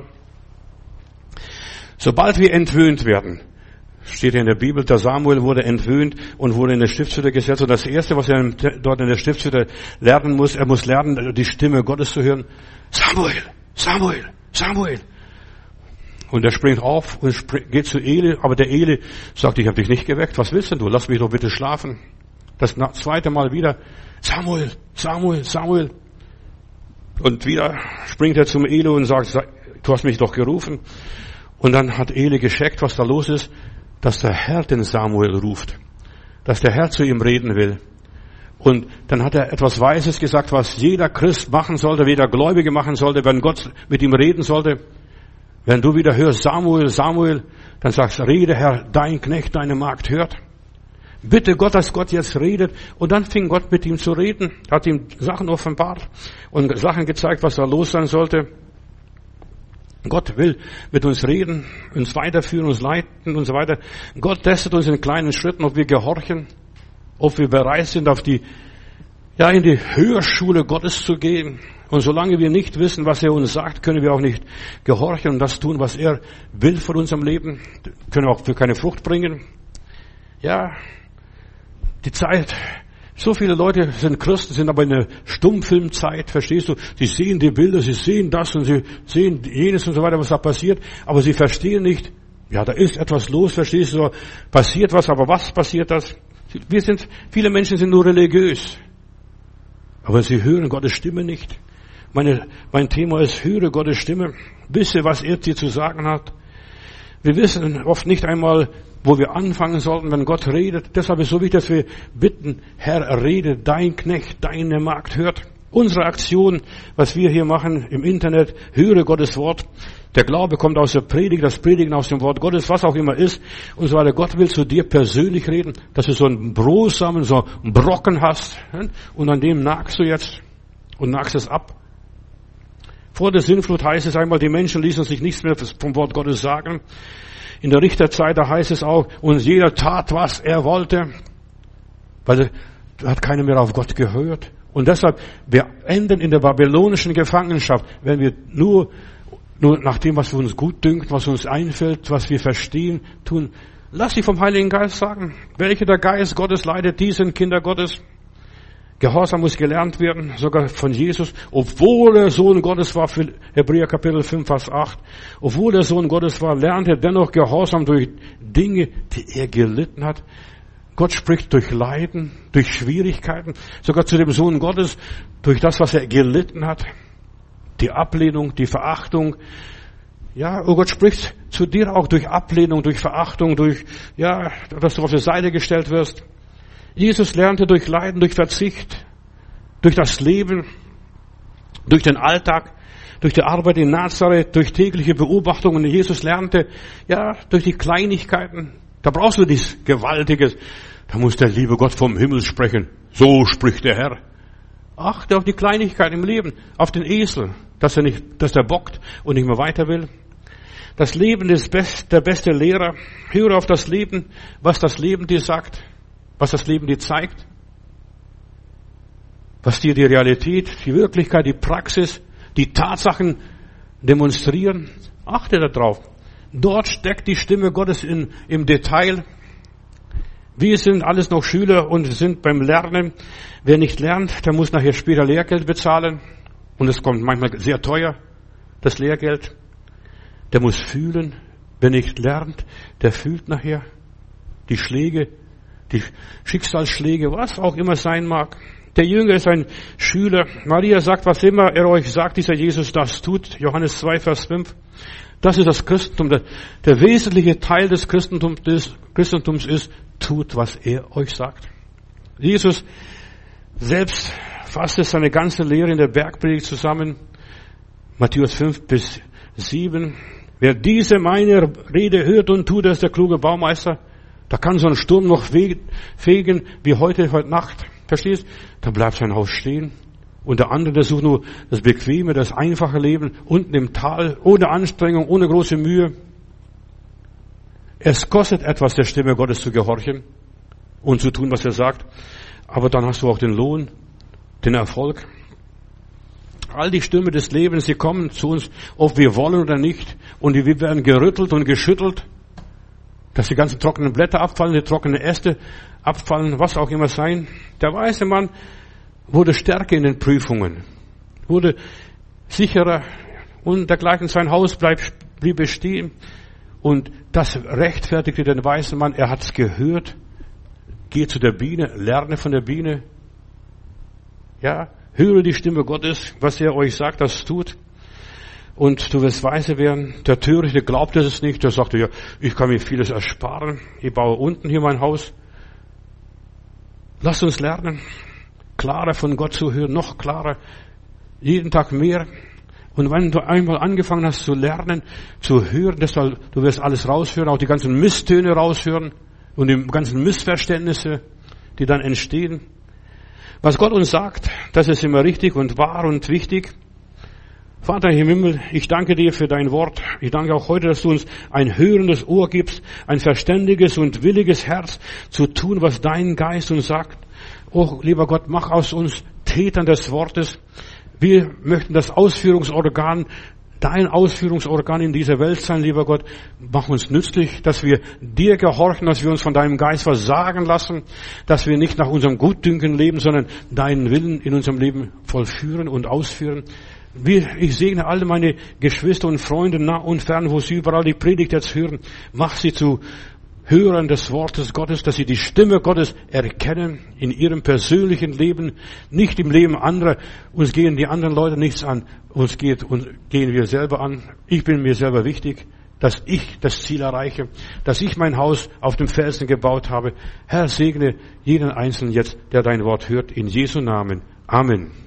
Sobald wir entwöhnt werden, steht in der Bibel, der Samuel wurde entwöhnt und wurde in der Stiftshütte gesetzt. Und das Erste, was er dort in der Stiftshütte lernen muss, er muss lernen, die Stimme Gottes zu hören. Samuel, Samuel, Samuel. Und er springt auf und geht zu Eli, aber der Eli sagt, ich habe dich nicht geweckt. Was willst denn du? Lass mich doch bitte schlafen. Das zweite Mal wieder, Samuel, Samuel, Samuel. Und wieder springt er zum Eli und sagt, du hast mich doch gerufen. Und dann hat Eli gescheckt, was da los ist, dass der Herr den Samuel ruft, dass der Herr zu ihm reden will. Und dann hat er etwas Weises gesagt, was jeder Christ machen sollte, jeder Gläubige machen sollte, wenn Gott mit ihm reden sollte. Wenn du wieder hörst, Samuel, Samuel, dann sagst du, rede Herr, dein Knecht, deine Magd hört. Bitte Gott, dass Gott jetzt redet. Und dann fing Gott mit ihm zu reden, hat ihm Sachen offenbart und Sachen gezeigt, was da los sein sollte. Gott will mit uns reden, uns weiterführen, uns leiten und so weiter. Gott testet uns in kleinen Schritten, ob wir gehorchen, ob wir bereit sind, in die Hörschule Gottes zu gehen. Und solange wir nicht wissen, was er uns sagt, können wir auch nicht gehorchen und das tun, was er will von unserem Leben. Können wir auch für keine Frucht bringen. Ja, die Zeit. So viele Leute sind Christen, sind aber in der Stummfilmzeit, verstehst du? Sie sehen die Bilder, sie sehen das und sie sehen jenes und so weiter, was da passiert, aber sie verstehen nicht, ja, da ist etwas los, verstehst du? Passiert was, aber was passiert das? Viele Menschen sind nur religiös, aber sie hören Gottes Stimme nicht. Mein Thema ist, höre Gottes Stimme, wisse, was er dir zu sagen hat. Wir wissen oft nicht einmal, wo wir anfangen sollten, wenn Gott redet. Deshalb ist es so wichtig, dass wir bitten, Herr, rede, dein Knecht, deine Magd hört. Unsere Aktion, was wir hier machen im Internet, höre Gottes Wort. Der Glaube kommt aus der Predigt, das Predigen aus dem Wort Gottes, was auch immer ist. Und so weiter. Gott will zu dir persönlich reden, dass du so einen Brosamen, so einen Brocken hast. Und an dem nagst du jetzt und nagst es ab. Vor der Sintflut heißt es einmal, die Menschen ließen sich nichts mehr vom Wort Gottes sagen. In der Richterzeit, da heißt es auch, und jeder tat, was er wollte, weil da hat keiner mehr auf Gott gehört. Und deshalb, wir enden in der babylonischen Gefangenschaft, wenn wir nur nach dem, was uns gut dünkt, was uns einfällt, was wir verstehen, tun. Lass dich vom Heiligen Geist sagen, welche der Geist Gottes leitet, die sind Kinder Gottes. Gehorsam muss gelernt werden, sogar von Jesus, obwohl der Sohn Gottes war, für Hebräer Kapitel 5, Vers 8, obwohl der Sohn Gottes war, lernte er dennoch Gehorsam durch Dinge, die er gelitten hat. Gott spricht durch Leiden, durch Schwierigkeiten, sogar zu dem Sohn Gottes, durch das, was er gelitten hat. Die Ablehnung, die Verachtung. Ja, Gott spricht zu dir auch durch Ablehnung, durch Verachtung, dass du auf die Seite gestellt wirst. Jesus lernte durch Leiden, durch Verzicht, durch das Leben, durch den Alltag, durch die Arbeit in Nazareth, durch tägliche Beobachtungen. Jesus lernte, durch die Kleinigkeiten. Da brauchst du nichts Gewaltiges. Da muss der liebe Gott vom Himmel sprechen. So spricht der Herr. Achte auf die Kleinigkeiten im Leben, auf den Esel, dass er bockt und nicht mehr weiter will. Das Leben ist der beste Lehrer. Höre auf das Leben, was das Leben dir sagt. Was das Leben dir zeigt, was dir die Realität, die Wirklichkeit, die Praxis, die Tatsachen demonstrieren. Achte darauf. Dort steckt die Stimme Gottes im Detail. Wir sind alles noch Schüler und sind beim Lernen. Wer nicht lernt, der muss nachher später Lehrgeld bezahlen. Und es kommt manchmal sehr teuer, das Lehrgeld. Der muss fühlen. Wer nicht lernt, der fühlt nachher die Schläge, die Schicksalsschläge, was auch immer sein mag. Der Jünger ist ein Schüler. Maria sagt, was immer er euch sagt, dieser Jesus das tut. Johannes 2, Vers 5. Das ist das Christentum. Der wesentliche Teil des Christentums ist, tut, was er euch sagt. Jesus selbst fasste seine ganze Lehre in der Bergpredigt zusammen. Matthäus 5 bis 7. Wer diese meine Rede hört und tut, ist der kluge Baumeister. Da kann so ein Sturm noch fegen, wie heute Nacht. Verstehst? Da bleibt sein Haus stehen. Und der andere, der sucht nur das bequeme, das einfache Leben, unten im Tal, ohne Anstrengung, ohne große Mühe. Es kostet etwas, der Stimme Gottes zu gehorchen und zu tun, was er sagt. Aber dann hast du auch den Lohn, den Erfolg. All die Stürme des Lebens, sie kommen zu uns, ob wir wollen oder nicht. Und wir werden gerüttelt und geschüttelt, dass die ganzen trockenen Blätter abfallen, die trockenen Äste abfallen, was auch immer sein. Der weise Mann wurde stärker in den Prüfungen, wurde sicherer und dergleichen. Sein Haus blieb bestehen. Und das rechtfertigte den weisen Mann. Er hat es gehört. Geh zu der Biene, lerne von der Biene. Ja, höre die Stimme Gottes, was er euch sagt, das tut. Und du wirst weise werden. Der Törichte glaubte es nicht. Der sagte, ja, ich kann mir vieles ersparen. Ich baue unten hier mein Haus. Lasst uns lernen, klarer von Gott zu hören, noch klarer, jeden Tag mehr. Und wenn du einmal angefangen hast zu lernen, zu hören, du wirst alles raushören, auch die ganzen Misstöne raushören und die ganzen Missverständnisse, die dann entstehen. Was Gott uns sagt, das ist immer richtig und wahr und wichtig. Vater im Himmel, ich danke dir für dein Wort. Ich danke auch heute, dass du uns ein hörendes Ohr gibst, ein verständiges und williges Herz zu tun, was dein Geist uns sagt. Oh, lieber Gott, mach aus uns Tätern des Wortes. Wir möchten das Ausführungsorgan, dein Ausführungsorgan in dieser Welt sein, lieber Gott. Mach uns nützlich, dass wir dir gehorchen, dass wir uns von deinem Geist was sagen lassen, dass wir nicht nach unserem Gutdünken leben, sondern deinen Willen in unserem Leben vollführen und ausführen. Ich segne alle meine Geschwister und Freunde nah und fern, wo sie überall die Predigt jetzt hören. Mach sie zu Hörern des Wortes Gottes, dass sie die Stimme Gottes erkennen in ihrem persönlichen Leben, nicht im Leben anderer. Uns gehen die anderen Leute nichts an, gehen wir selber an. Ich bin mir selber wichtig, dass ich das Ziel erreiche, dass ich mein Haus auf dem Felsen gebaut habe. Herr, segne jeden Einzelnen jetzt, der dein Wort hört, in Jesu Namen. Amen.